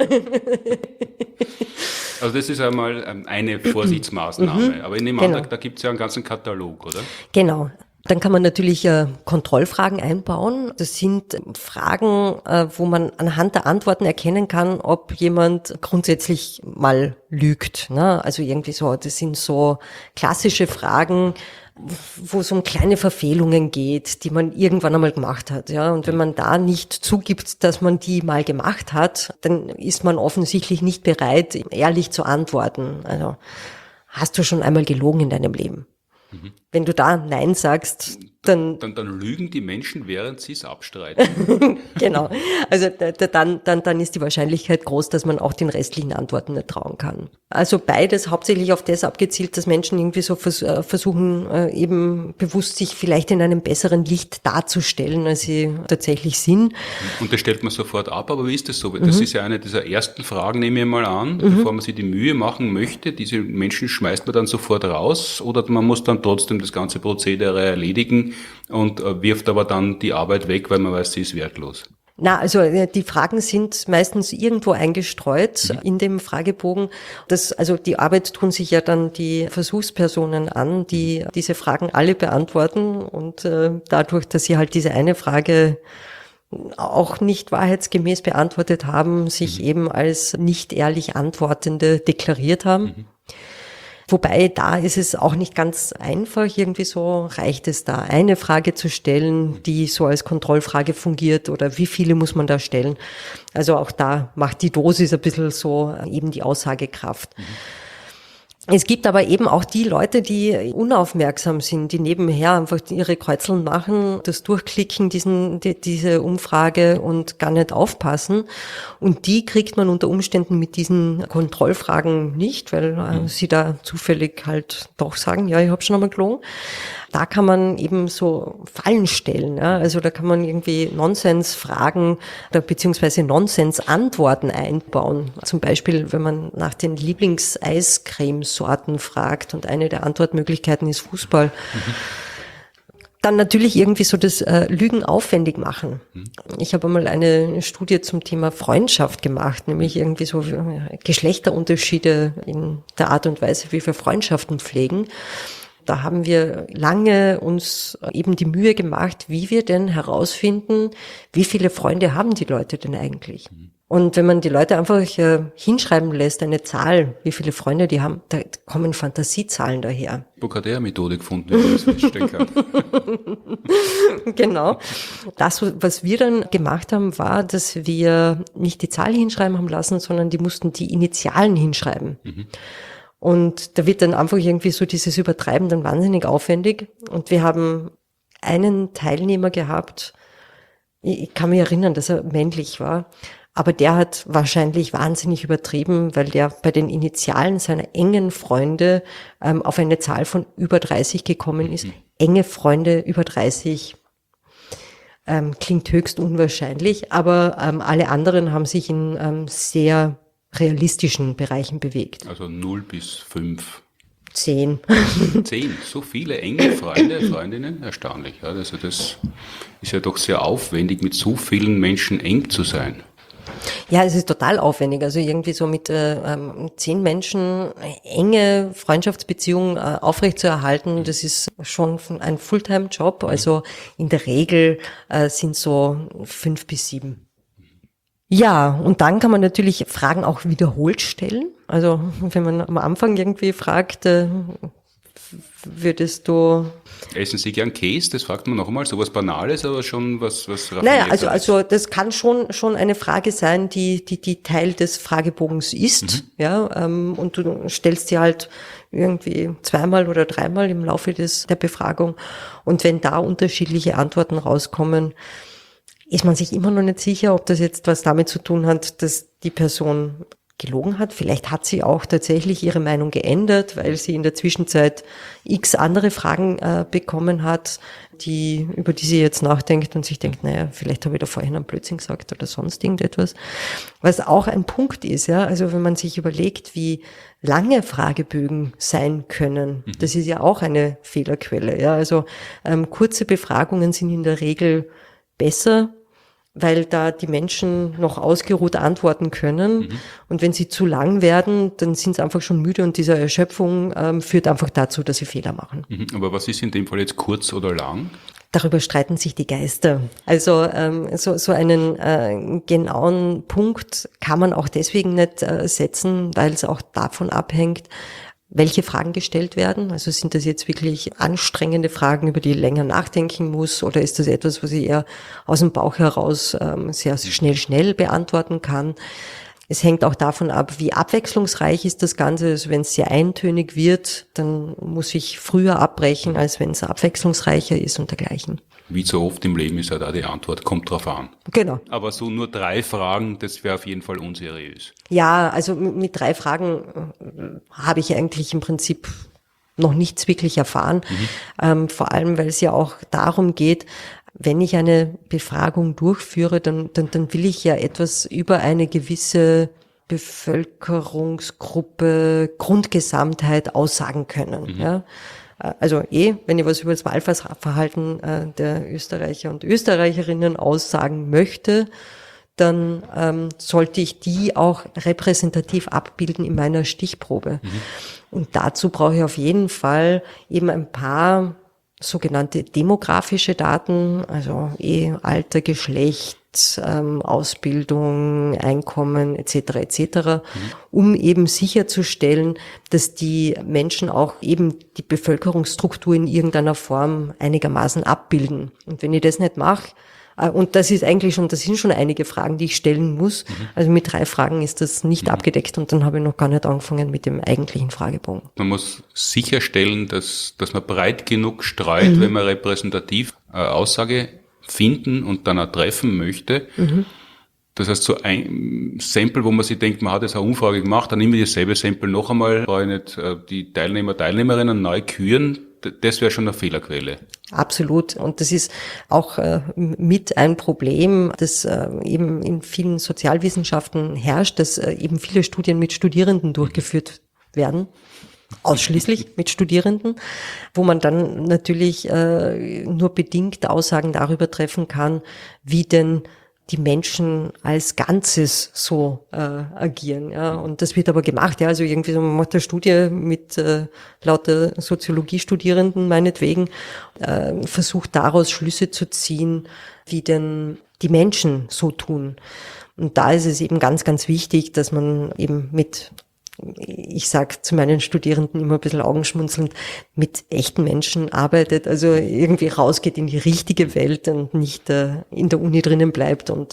Also das ist einmal eine Vorsichtsmaßnahme. Aber ich nehme an, da gibt es ja einen ganzen Katalog, oder? Genau. Dann kann man natürlich Kontrollfragen einbauen. Das sind Fragen, wo man anhand der Antworten erkennen kann, ob jemand grundsätzlich mal lügt. Ne? Also irgendwie so, das sind so klassische Fragen, wo es um kleine Verfehlungen geht, die man irgendwann einmal gemacht hat. Ja, und wenn man da nicht zugibt, dass man die mal gemacht hat, dann ist man offensichtlich nicht bereit, ehrlich zu antworten. Also, hast du schon einmal gelogen in deinem Leben? Wenn du da Nein sagst, dann lügen die Menschen, während sie es abstreiten. genau. Also dann ist die Wahrscheinlichkeit groß, dass man auch den restlichen Antworten nicht trauen kann. Also beides hauptsächlich auf das abgezielt, dass Menschen irgendwie so versuchen, eben bewusst sich vielleicht in einem besseren Licht darzustellen, als sie tatsächlich sind. Und das stellt man sofort ab, aber wie ist das so? Das ist ja eine dieser ersten Fragen, nehme ich mal an, bevor man sich die Mühe machen möchte. Diese Menschen schmeißt man dann sofort raus oder man muss dann trotzdem das ganze Prozedere erledigen und wirft aber dann die Arbeit weg, weil man weiß, sie ist wertlos. Na, also die Fragen sind meistens irgendwo eingestreut in dem Fragebogen. Also die Arbeit tun sich ja dann die Versuchspersonen an, die diese Fragen alle beantworten und dadurch, dass sie halt diese eine Frage auch nicht wahrheitsgemäß beantwortet haben, sich eben als nicht ehrlich Antwortende deklariert haben. Wobei, da ist es auch nicht ganz einfach. Irgendwie so reicht es da, eine Frage zu stellen, die so als Kontrollfrage fungiert oder wie viele muss man da stellen. Also auch da macht die Dosis ein bisschen so eben die Aussagekraft. Es gibt aber eben auch die Leute, die unaufmerksam sind, die nebenher einfach ihre Kreuzeln machen, das durchklicken, diese Umfrage und gar nicht aufpassen. Und die kriegt man unter Umständen mit diesen Kontrollfragen nicht, weil sie da zufällig halt doch sagen, ja, ich habe schon einmal gelogen. Da kann man eben so Fallen stellen. Ja? Also da kann man irgendwie Nonsensfragen oder beziehungsweise Nonsensantworten einbauen. Zum Beispiel, wenn man nach den Lieblings-Eiscremesorten fragt und eine der Antwortmöglichkeiten ist Fußball. Dann natürlich irgendwie so das Lügen aufwendig machen. Ich habe einmal eine Studie zum Thema Freundschaft gemacht, nämlich irgendwie so Geschlechterunterschiede in der Art und Weise, wie wir Freundschaften pflegen. Da haben wir lange uns eben die Mühe gemacht, wie wir denn herausfinden, wie viele Freunde haben die Leute denn eigentlich? Und wenn man die Leute einfach hinschreiben lässt, eine Zahl, wie viele Freunde die haben, da kommen Fantasiezahlen daher. Facebook hat eine Methode gefunden, wie man das feststellen kann. Genau. Das, was wir dann gemacht haben, war, dass wir nicht die Zahl hinschreiben haben lassen, sondern die mussten die Initialen hinschreiben. Und da wird dann einfach irgendwie so dieses Übertreiben dann wahnsinnig aufwendig. Und wir haben einen Teilnehmer gehabt, ich kann mich erinnern, dass er männlich war, aber der hat wahrscheinlich wahnsinnig übertrieben, weil der bei den Initialen seiner engen Freunde auf eine Zahl von über 30 gekommen ist. Enge Freunde über 30 klingt höchst unwahrscheinlich, aber alle anderen haben sich in sehr realistischen Bereichen bewegt. Also 0 bis 5. 10. 10, so viele enge Freunde, Freundinnen, erstaunlich. Ja, also das ist ja doch sehr aufwendig, mit so vielen Menschen eng zu sein. Ja, es ist total aufwendig. Also irgendwie so mit 10 Menschen enge Freundschaftsbeziehungen aufrechtzuerhalten, das ist schon ein Fulltime-Job. Also in der Regel sind so 5 bis 7. Ja, und dann kann man natürlich Fragen auch wiederholt stellen. Also wenn man am Anfang irgendwie fragt, würdest du... Essen Sie gern Käse? Das fragt man noch einmal, sowas Banales, aber schon was raffiniertes. Naja, also das kann schon eine Frage sein, die Teil des Fragebogens ist, ja, und du stellst sie halt irgendwie 2-mal oder 3-mal im Laufe der Befragung. Und wenn da unterschiedliche Antworten rauskommen, ist man sich immer noch nicht sicher, ob das jetzt was damit zu tun hat, dass die Person gelogen hat. Vielleicht hat sie auch tatsächlich ihre Meinung geändert, weil sie in der Zwischenzeit x andere Fragen bekommen hat, über die sie jetzt nachdenkt und sich denkt, naja, vielleicht habe ich da vorhin einen Blödsinn gesagt oder sonst irgendetwas. Was auch ein Punkt ist, ja, also wenn man sich überlegt, wie lange Fragebögen sein können, das ist ja auch eine Fehlerquelle, ja, also kurze Befragungen sind in der Regel besser, weil da die Menschen noch ausgeruht antworten können. Und wenn sie zu lang werden, dann sind sie einfach schon müde und diese Erschöpfung führt einfach dazu, dass sie Fehler machen. Aber was ist in dem Fall jetzt kurz oder lang? Darüber streiten sich die Geister. Also so einen genauen Punkt kann man auch deswegen nicht setzen, weil es auch davon abhängt, welche Fragen gestellt werden. Also sind das jetzt wirklich anstrengende Fragen, über die ich länger nachdenken muss, oder ist das etwas, was ich eher aus dem Bauch heraus sehr schnell beantworten kann? Es hängt auch davon ab, wie abwechslungsreich ist das Ganze. Also wenn es sehr eintönig wird, dann muss ich früher abbrechen, als wenn es abwechslungsreicher ist und dergleichen. Wie so oft im Leben ist ja da die Antwort, kommt drauf an. Genau. Aber so nur 3 Fragen, das wäre auf jeden Fall unseriös. Ja, also mit 3 Fragen habe ich eigentlich im Prinzip noch nichts wirklich erfahren. Vor allem, weil es ja auch darum geht, wenn ich eine Befragung durchführe, dann will ich ja etwas über eine gewisse Bevölkerungsgruppe, Grundgesamtheit aussagen können. Ja. Also wenn ich was über das Wahlverhalten der Österreicher und Österreicherinnen aussagen möchte, dann sollte ich die auch repräsentativ abbilden in meiner Stichprobe. Und dazu brauche ich auf jeden Fall eben ein paar sogenannte demografische Daten, also Alter, Geschlecht, Ausbildung, Einkommen etc., um eben sicherzustellen, dass die Menschen auch eben die Bevölkerungsstruktur in irgendeiner Form einigermaßen abbilden. Und wenn ich das nicht mache, und das sind schon einige Fragen, die ich stellen muss. Also mit 3 Fragen ist das nicht abgedeckt und dann habe ich noch gar nicht angefangen mit dem eigentlichen Fragebogen. Man muss sicherstellen, dass man breit genug streut, wenn man repräsentativ Aussage finden und dann auch treffen möchte. Das heißt, so ein Sample, wo man sich denkt, man hat jetzt eine Umfrage gemacht, dann nehme ich dasselbe Sample noch einmal, brauche ich nicht die Teilnehmerinnen neu küren. Das wäre schon eine Fehlerquelle. Absolut. Und das ist auch mit ein Problem, das eben in vielen Sozialwissenschaften herrscht, dass eben viele Studien mit Studierenden durchgeführt werden. Ausschließlich mit Studierenden, wo man dann natürlich nur bedingt Aussagen darüber treffen kann, wie denn die Menschen als Ganzes so agieren. Ja. Und das wird aber gemacht. Ja. Also irgendwie so, man macht eine Studie mit lauter Soziologiestudierenden meinetwegen, versucht daraus Schlüsse zu ziehen, wie denn die Menschen so tun. Und da ist es eben ganz, ganz wichtig, dass man eben ich sag zu meinen Studierenden immer ein bisschen augenschmunzelnd, mit echten Menschen arbeitet, also irgendwie rausgeht in die richtige Welt und nicht in der Uni drinnen bleibt und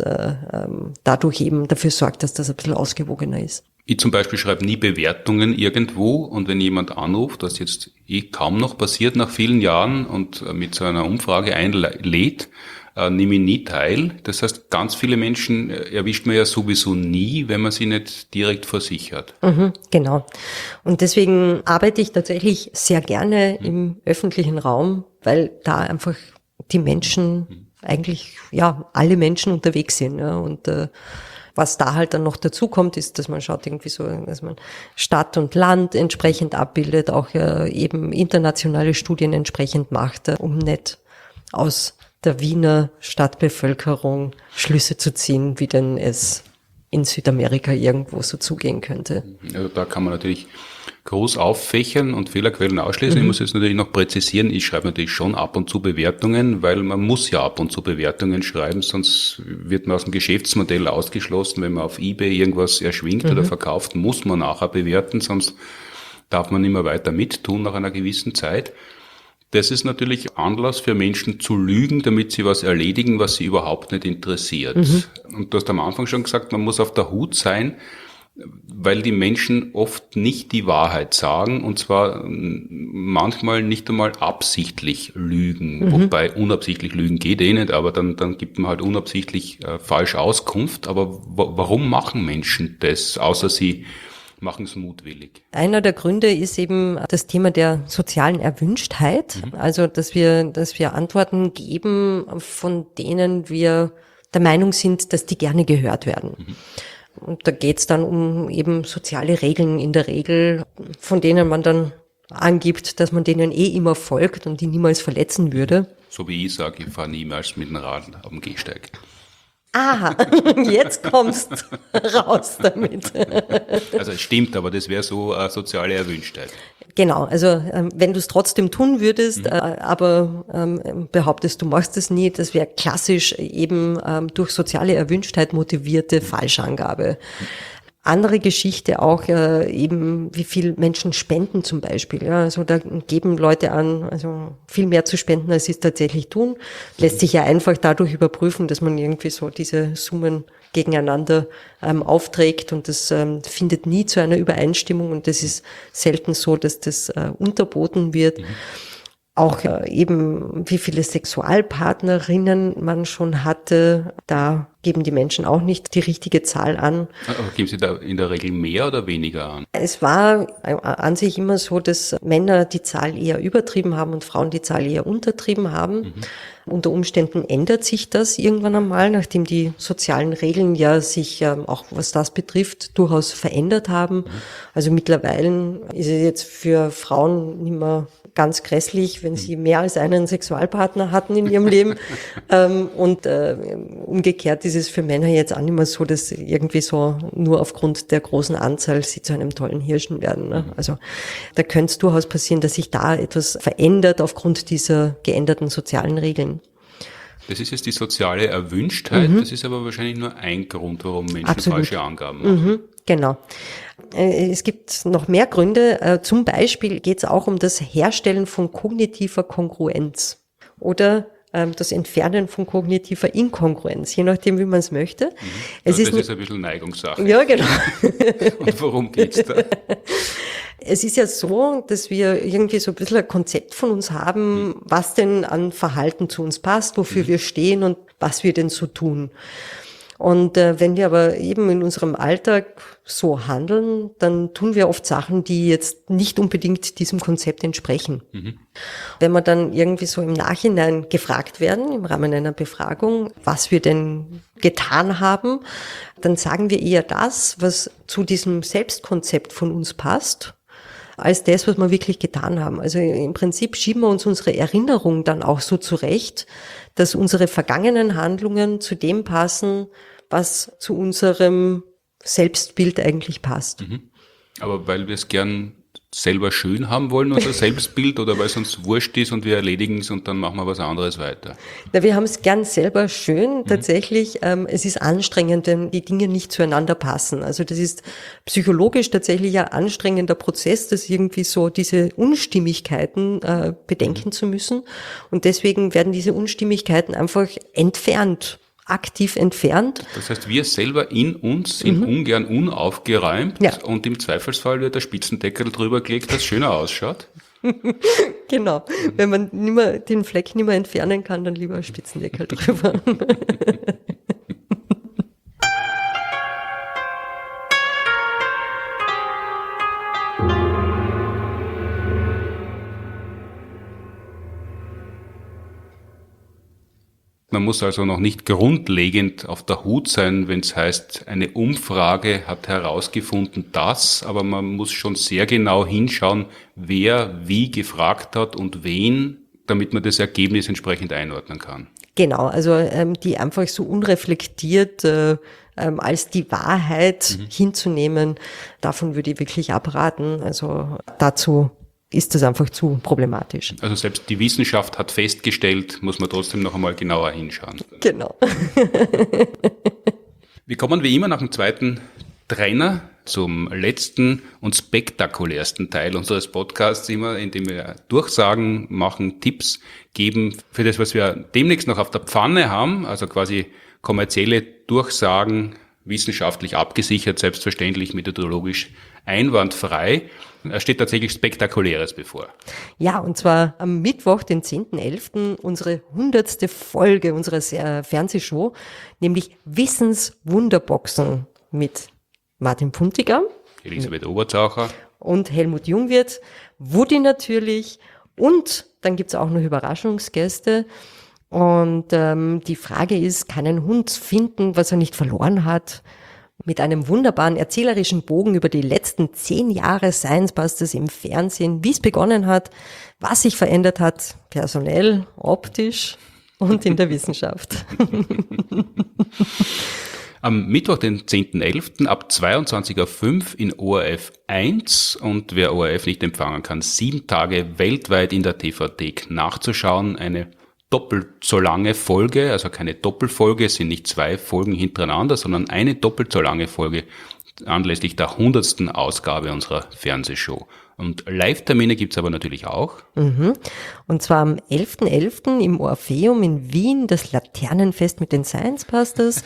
dadurch eben dafür sorgt, dass das ein bisschen ausgewogener ist. Ich zum Beispiel schreibe nie Bewertungen irgendwo und wenn jemand anruft, was jetzt kaum noch passiert nach vielen Jahren und mit so einer Umfrage einlädt, nehme ich nie teil. Das heißt, ganz viele Menschen erwischt man ja sowieso nie, wenn man sie nicht direkt vor sich hat. Genau. Und deswegen arbeite ich tatsächlich sehr gerne im öffentlichen Raum, weil da einfach die Menschen eigentlich, ja, alle Menschen unterwegs sind. Ja. Und was da halt dann noch dazu kommt, ist, dass man schaut irgendwie so, dass man Stadt und Land entsprechend abbildet, auch eben internationale Studien entsprechend macht, um nicht aus der Wiener Stadtbevölkerung Schlüsse zu ziehen, wie denn es in Südamerika irgendwo so zugehen könnte. Also da kann man natürlich groß auffächern und Fehlerquellen ausschließen. Ich muss jetzt natürlich noch präzisieren, ich schreibe natürlich schon ab und zu Bewertungen, weil man muss ja ab und zu Bewertungen schreiben, sonst wird man aus dem Geschäftsmodell ausgeschlossen. Wenn man auf eBay irgendwas erschwingt oder verkauft, muss man nachher bewerten, sonst darf man nicht mehr weiter mittun nach einer gewissen Zeit. Das ist natürlich Anlass für Menschen zu lügen, damit sie was erledigen, was sie überhaupt nicht interessiert. Und du hast am Anfang schon gesagt, man muss auf der Hut sein, weil die Menschen oft nicht die Wahrheit sagen und zwar manchmal nicht einmal absichtlich lügen. Wobei unabsichtlich lügen geht nicht, aber dann gibt man halt unabsichtlich falsche Auskunft. Aber warum machen Menschen das, außer sie machen es mutwillig? Einer der Gründe ist eben das Thema der sozialen Erwünschtheit. Also, dass wir Antworten geben, von denen wir der Meinung sind, dass die gerne gehört werden. Und da geht's dann um eben soziale Regeln in der Regel, von denen man dann angibt, dass man denen immer folgt und die niemals verletzen würde. So wie ich sage, ich fahre niemals mit dem Rad auf dem Gehsteig. Aha, jetzt kommst raus damit. Also es stimmt, aber das wäre so eine soziale Erwünschtheit. Genau, also wenn du es trotzdem tun würdest, aber behauptest, du machst es nie, das wäre klassisch eben durch soziale Erwünschtheit motivierte Falschangabe. andere Geschichte auch eben, wie viel Menschen spenden zum Beispiel. Ja, also da geben Leute an, also viel mehr zu spenden, als sie es tatsächlich tun. Lässt sich ja einfach dadurch überprüfen, dass man irgendwie so diese Summen gegeneinander aufträgt und das findet nie zu einer Übereinstimmung und das ist selten so, dass das unterboten wird. Auch eben, wie viele Sexualpartnerinnen man schon hatte, da geben die Menschen auch nicht die richtige Zahl an. Aber geben Sie da in der Regel mehr oder weniger an? Es war an sich immer so, dass Männer die Zahl eher übertrieben haben und Frauen die Zahl eher untertrieben haben. Unter Umständen ändert sich das irgendwann einmal, nachdem die sozialen Regeln ja sich auch was das betrifft, durchaus verändert haben. Also mittlerweile ist es jetzt für Frauen nicht mehr ganz grässlich, wenn sie mehr als einen Sexualpartner hatten in ihrem Leben. Und umgekehrt ist es für Männer jetzt auch nicht mehr so, dass irgendwie so nur aufgrund der großen Anzahl sie zu einem tollen Hirschen werden. Ne? Also da könnte es durchaus passieren, dass sich da etwas verändert aufgrund dieser geänderten sozialen Regeln. Das ist jetzt die soziale Erwünschtheit. Das ist aber wahrscheinlich nur ein Grund, warum Menschen Absolut. falsche Angaben machen. Genau. Es gibt noch mehr Gründe. Zum Beispiel geht es auch um das Herstellen von kognitiver Kongruenz oder das Entfernen von kognitiver Inkongruenz, je nachdem, wie man es möchte. Das ist ein bisschen Neigungssache. Ja, genau. Und worum geht's da? Es ist ja so, dass wir irgendwie so ein bisschen ein Konzept von uns haben, was denn an Verhalten zu uns passt, wofür wir stehen und was wir denn so tun. Und wenn wir aber eben in unserem Alltag so handeln, dann tun wir oft Sachen, die jetzt nicht unbedingt diesem Konzept entsprechen. Wenn wir dann irgendwie so im Nachhinein gefragt werden, im Rahmen einer Befragung, was wir denn getan haben, dann sagen wir eher das, was zu diesem Selbstkonzept von uns passt, als das, was wir wirklich getan haben. Also im Prinzip schieben wir uns unsere Erinnerung dann auch so zurecht, dass unsere vergangenen Handlungen zu dem passen, was zu unserem Selbstbild eigentlich passt. Aber weil wir es gern selber schön haben wollen, unser Selbstbild, oder weil es uns wurscht ist und wir erledigen es und dann machen wir was anderes weiter? Na, wir haben es gern selber schön, tatsächlich. Es ist anstrengend, wenn die Dinge nicht zueinander passen. Also das ist psychologisch tatsächlich ein anstrengender Prozess, das irgendwie so diese Unstimmigkeiten bedenken zu müssen. Und deswegen werden diese Unstimmigkeiten einfach entfernt. Aktiv entfernt. Das heißt, wir selber in uns sind ungern unaufgeräumt und im Zweifelsfall wird der Spitzendeckel drüber gelegt, das schöner ausschaut. Genau. Wenn man den Fleck nicht mehr entfernen kann, dann lieber Spitzendeckel drüber. Man muss also noch nicht grundlegend auf der Hut sein, wenn es heißt, eine Umfrage hat herausgefunden das, aber man muss schon sehr genau hinschauen, wer wie gefragt hat und wen, damit man das Ergebnis entsprechend einordnen kann. Genau, also die einfach so unreflektiert als die Wahrheit hinzunehmen, davon würde ich wirklich abraten. Also dazu ist das einfach zu problematisch. Also selbst die Wissenschaft hat festgestellt, muss man trotzdem noch einmal genauer hinschauen. Genau. Wir kommen wie immer nach dem zweiten Trainer zum letzten und spektakulärsten Teil unseres Podcasts, immer, indem wir Durchsagen machen, Tipps geben für das, was wir demnächst noch auf der Pfanne haben, also quasi kommerzielle Durchsagen, wissenschaftlich abgesichert, selbstverständlich methodologisch einwandfrei. Es steht tatsächlich Spektakuläres bevor. Ja, und zwar am Mittwoch, den 10.11., unsere 100. Folge unserer Fernsehshow, nämlich Wissenswunderboxen mit Martin Puntiger, Elisabeth Obertaucher und Helmut Jungwirth, Woody natürlich, und dann gibt's auch noch Überraschungsgäste. Und die Frage ist, kann ein Hund finden, was er nicht verloren hat? Mit einem wunderbaren erzählerischen Bogen über die letzten 10 Jahre Science Busters im Fernsehen, wie es begonnen hat, was sich verändert hat, personell, optisch und in der Wissenschaft. Am Mittwoch, den 10.11. ab 22.05 Uhr in ORF 1, und wer ORF nicht empfangen kann, 7 Tage weltweit in der TV-Thek nachzuschauen. Eine doppelt so lange Folge, also keine Doppelfolge, es sind nicht 2 Folgen hintereinander, sondern eine doppelt so lange Folge anlässlich der 100. Ausgabe unserer Fernsehshow. Und Live-Termine gibt's aber natürlich auch. Und zwar am 11.11. im Orpheum in Wien, das Laternenfest mit den Science Busters.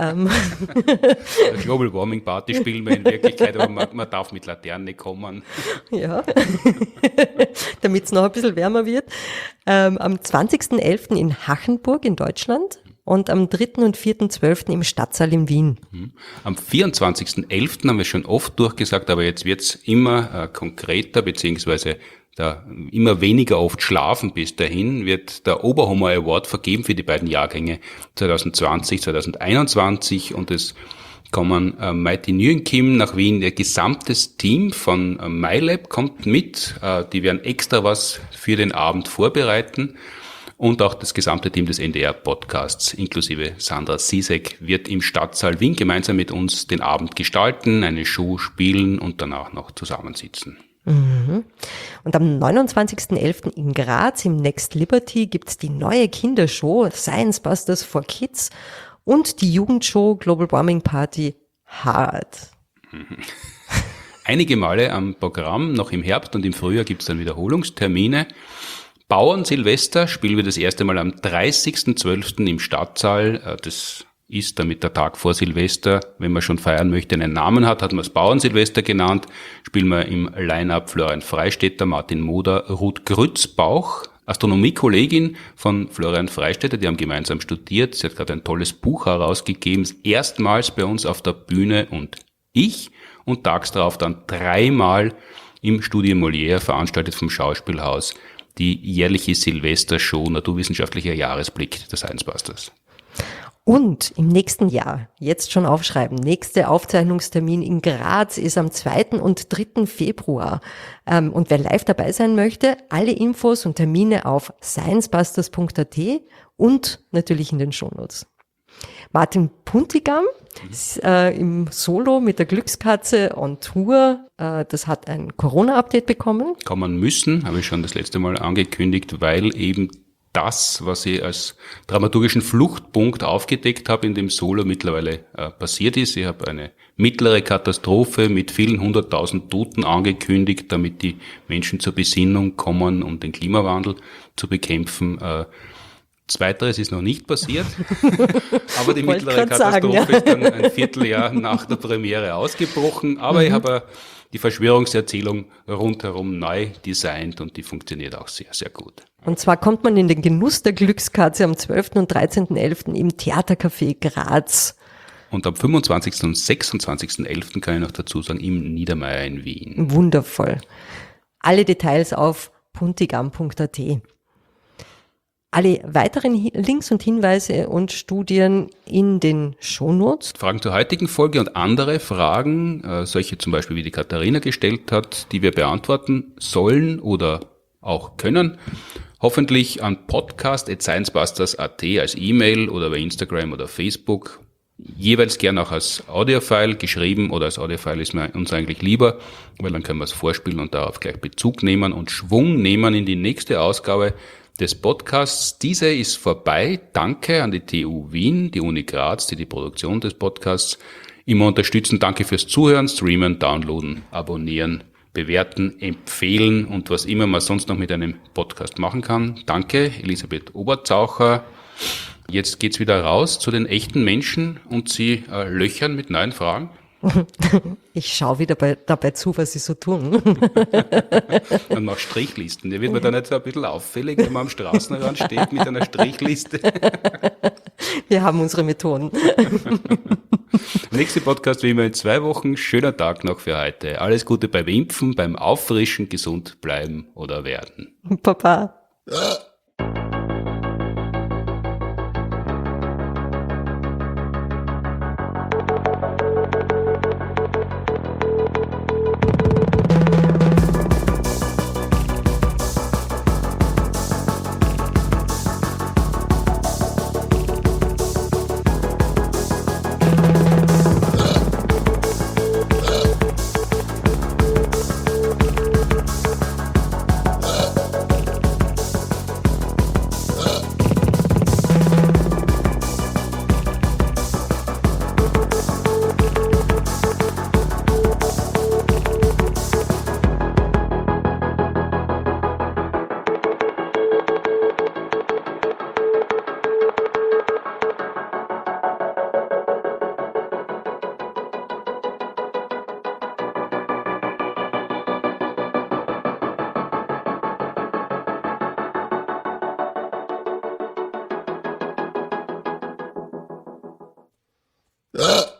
Global Warming Party spielen wir in Wirklichkeit, aber man darf mit Laterne kommen. Ja, damit es noch ein bisschen wärmer wird. Am 20.11. in Hachenburg in Deutschland. Und am 3. und 4.12. im Stadtsaal in Wien. Am 24.11. haben wir schon oft durchgesagt, aber jetzt wird's immer konkreter, beziehungsweise da immer weniger oft schlafen bis dahin, wird der Oberhomer Award vergeben für die beiden Jahrgänge 2020, 2021 und es kommen Mighty Nguyen Kim nach Wien. Ihr gesamtes Team von MyLab kommt mit. Die werden extra was für den Abend vorbereiten. Und auch das gesamte Team des NDR-Podcasts, inklusive Sandra Sisek, wird im Stadtsaal Wien gemeinsam mit uns den Abend gestalten, eine Show spielen und danach noch zusammensitzen. Und am 29.11. in Graz im Next Liberty gibt's die neue Kindershow Science Busters for Kids und die Jugendshow Global Warming Party Hard. Einige Male am Programm, noch im Herbst und im Frühjahr gibt's dann Wiederholungstermine. Bauern-Silvester spielen wir das erste Mal am 30.12. im Stadtsaal. Das ist, damit der Tag vor Silvester, wenn man schon feiern möchte, einen Namen hat man es Bauern-Silvester genannt. Spielen wir im Line-Up Florian Freistetter, Martin Moder, Ruth Grützbauch, Astronomiekollegin von Florian Freistetter, die haben gemeinsam studiert. Sie hat gerade ein tolles Buch herausgegeben, erstmals bei uns auf der Bühne und ich. Und tags darauf dann 3-mal im Studio Molière, veranstaltet vom Schauspielhaus, die jährliche Silvestershow Naturwissenschaftlicher Jahresblick der Science Busters. Und im nächsten Jahr, jetzt schon aufschreiben, nächster Aufzeichnungstermin in Graz ist am 2. und 3. Februar. Und wer live dabei sein möchte, alle Infos und Termine auf sciencebusters.at und natürlich in den Shownotes. Martin Puntigam ist, im Solo mit der Glückskatze on Tour. Das hat ein Corona-Update bekommen. Kommen müssen, habe ich schon das letzte Mal angekündigt, weil eben das, was ich als dramaturgischen Fluchtpunkt aufgedeckt habe, in dem Solo mittlerweile passiert ist. Ich habe eine mittlere Katastrophe mit vielen 100.000 Toten angekündigt, damit die Menschen zur Besinnung kommen, um den Klimawandel zu bekämpfen. Zweiteres ist noch nicht passiert, aber die mittlere Katastrophe ist dann ein Vierteljahr nach der Premiere ausgebrochen. Aber ich habe die Verschwörungserzählung rundherum neu designt und die funktioniert auch sehr, sehr gut. Und zwar kommt man in den Genuss der Glückskatze am 12. und 13.11. im Theatercafé Graz. Und am 25. und 26.11. kann ich noch dazu sagen, im Niedermeyer in Wien. Wundervoll. Alle Details auf puntigam.at. Alle weiteren Links und Hinweise und Studien in den Shownotes. Fragen zur heutigen Folge und andere Fragen, solche zum Beispiel, wie die Katharina gestellt hat, die wir beantworten sollen oder auch können, hoffentlich an podcast@sciencebusters.at als E-Mail oder bei Instagram oder Facebook. Jeweils gern auch als Audiofile geschrieben oder als Audiofile ist mir uns eigentlich lieber, weil dann können wir es vorspielen und darauf gleich Bezug nehmen und Schwung nehmen in die nächste Ausgabe des Podcasts. Diese ist vorbei. Danke an die TU Wien, die Uni Graz, die die Produktion des Podcasts immer unterstützen. Danke fürs Zuhören, Streamen, Downloaden, Abonnieren, Bewerten, Empfehlen und was immer man sonst noch mit einem Podcast machen kann. Danke, Elisabeth Oberzaucher. Jetzt geht's wieder raus zu den echten Menschen und sie löchern mit neuen Fragen. Ich schaue wieder dabei zu, was sie so tun. Und mach Strichlisten. Der wird mir dann nicht so ein bisschen auffällig, wenn man am Straßenrand steht mit einer Strichliste. Wir haben unsere Methoden. Nächste Podcast wie immer in 2 Wochen. Schöner Tag noch für heute. Alles Gute beim Impfen, beim Auffrischen, gesund bleiben oder werden. Papa. Ah.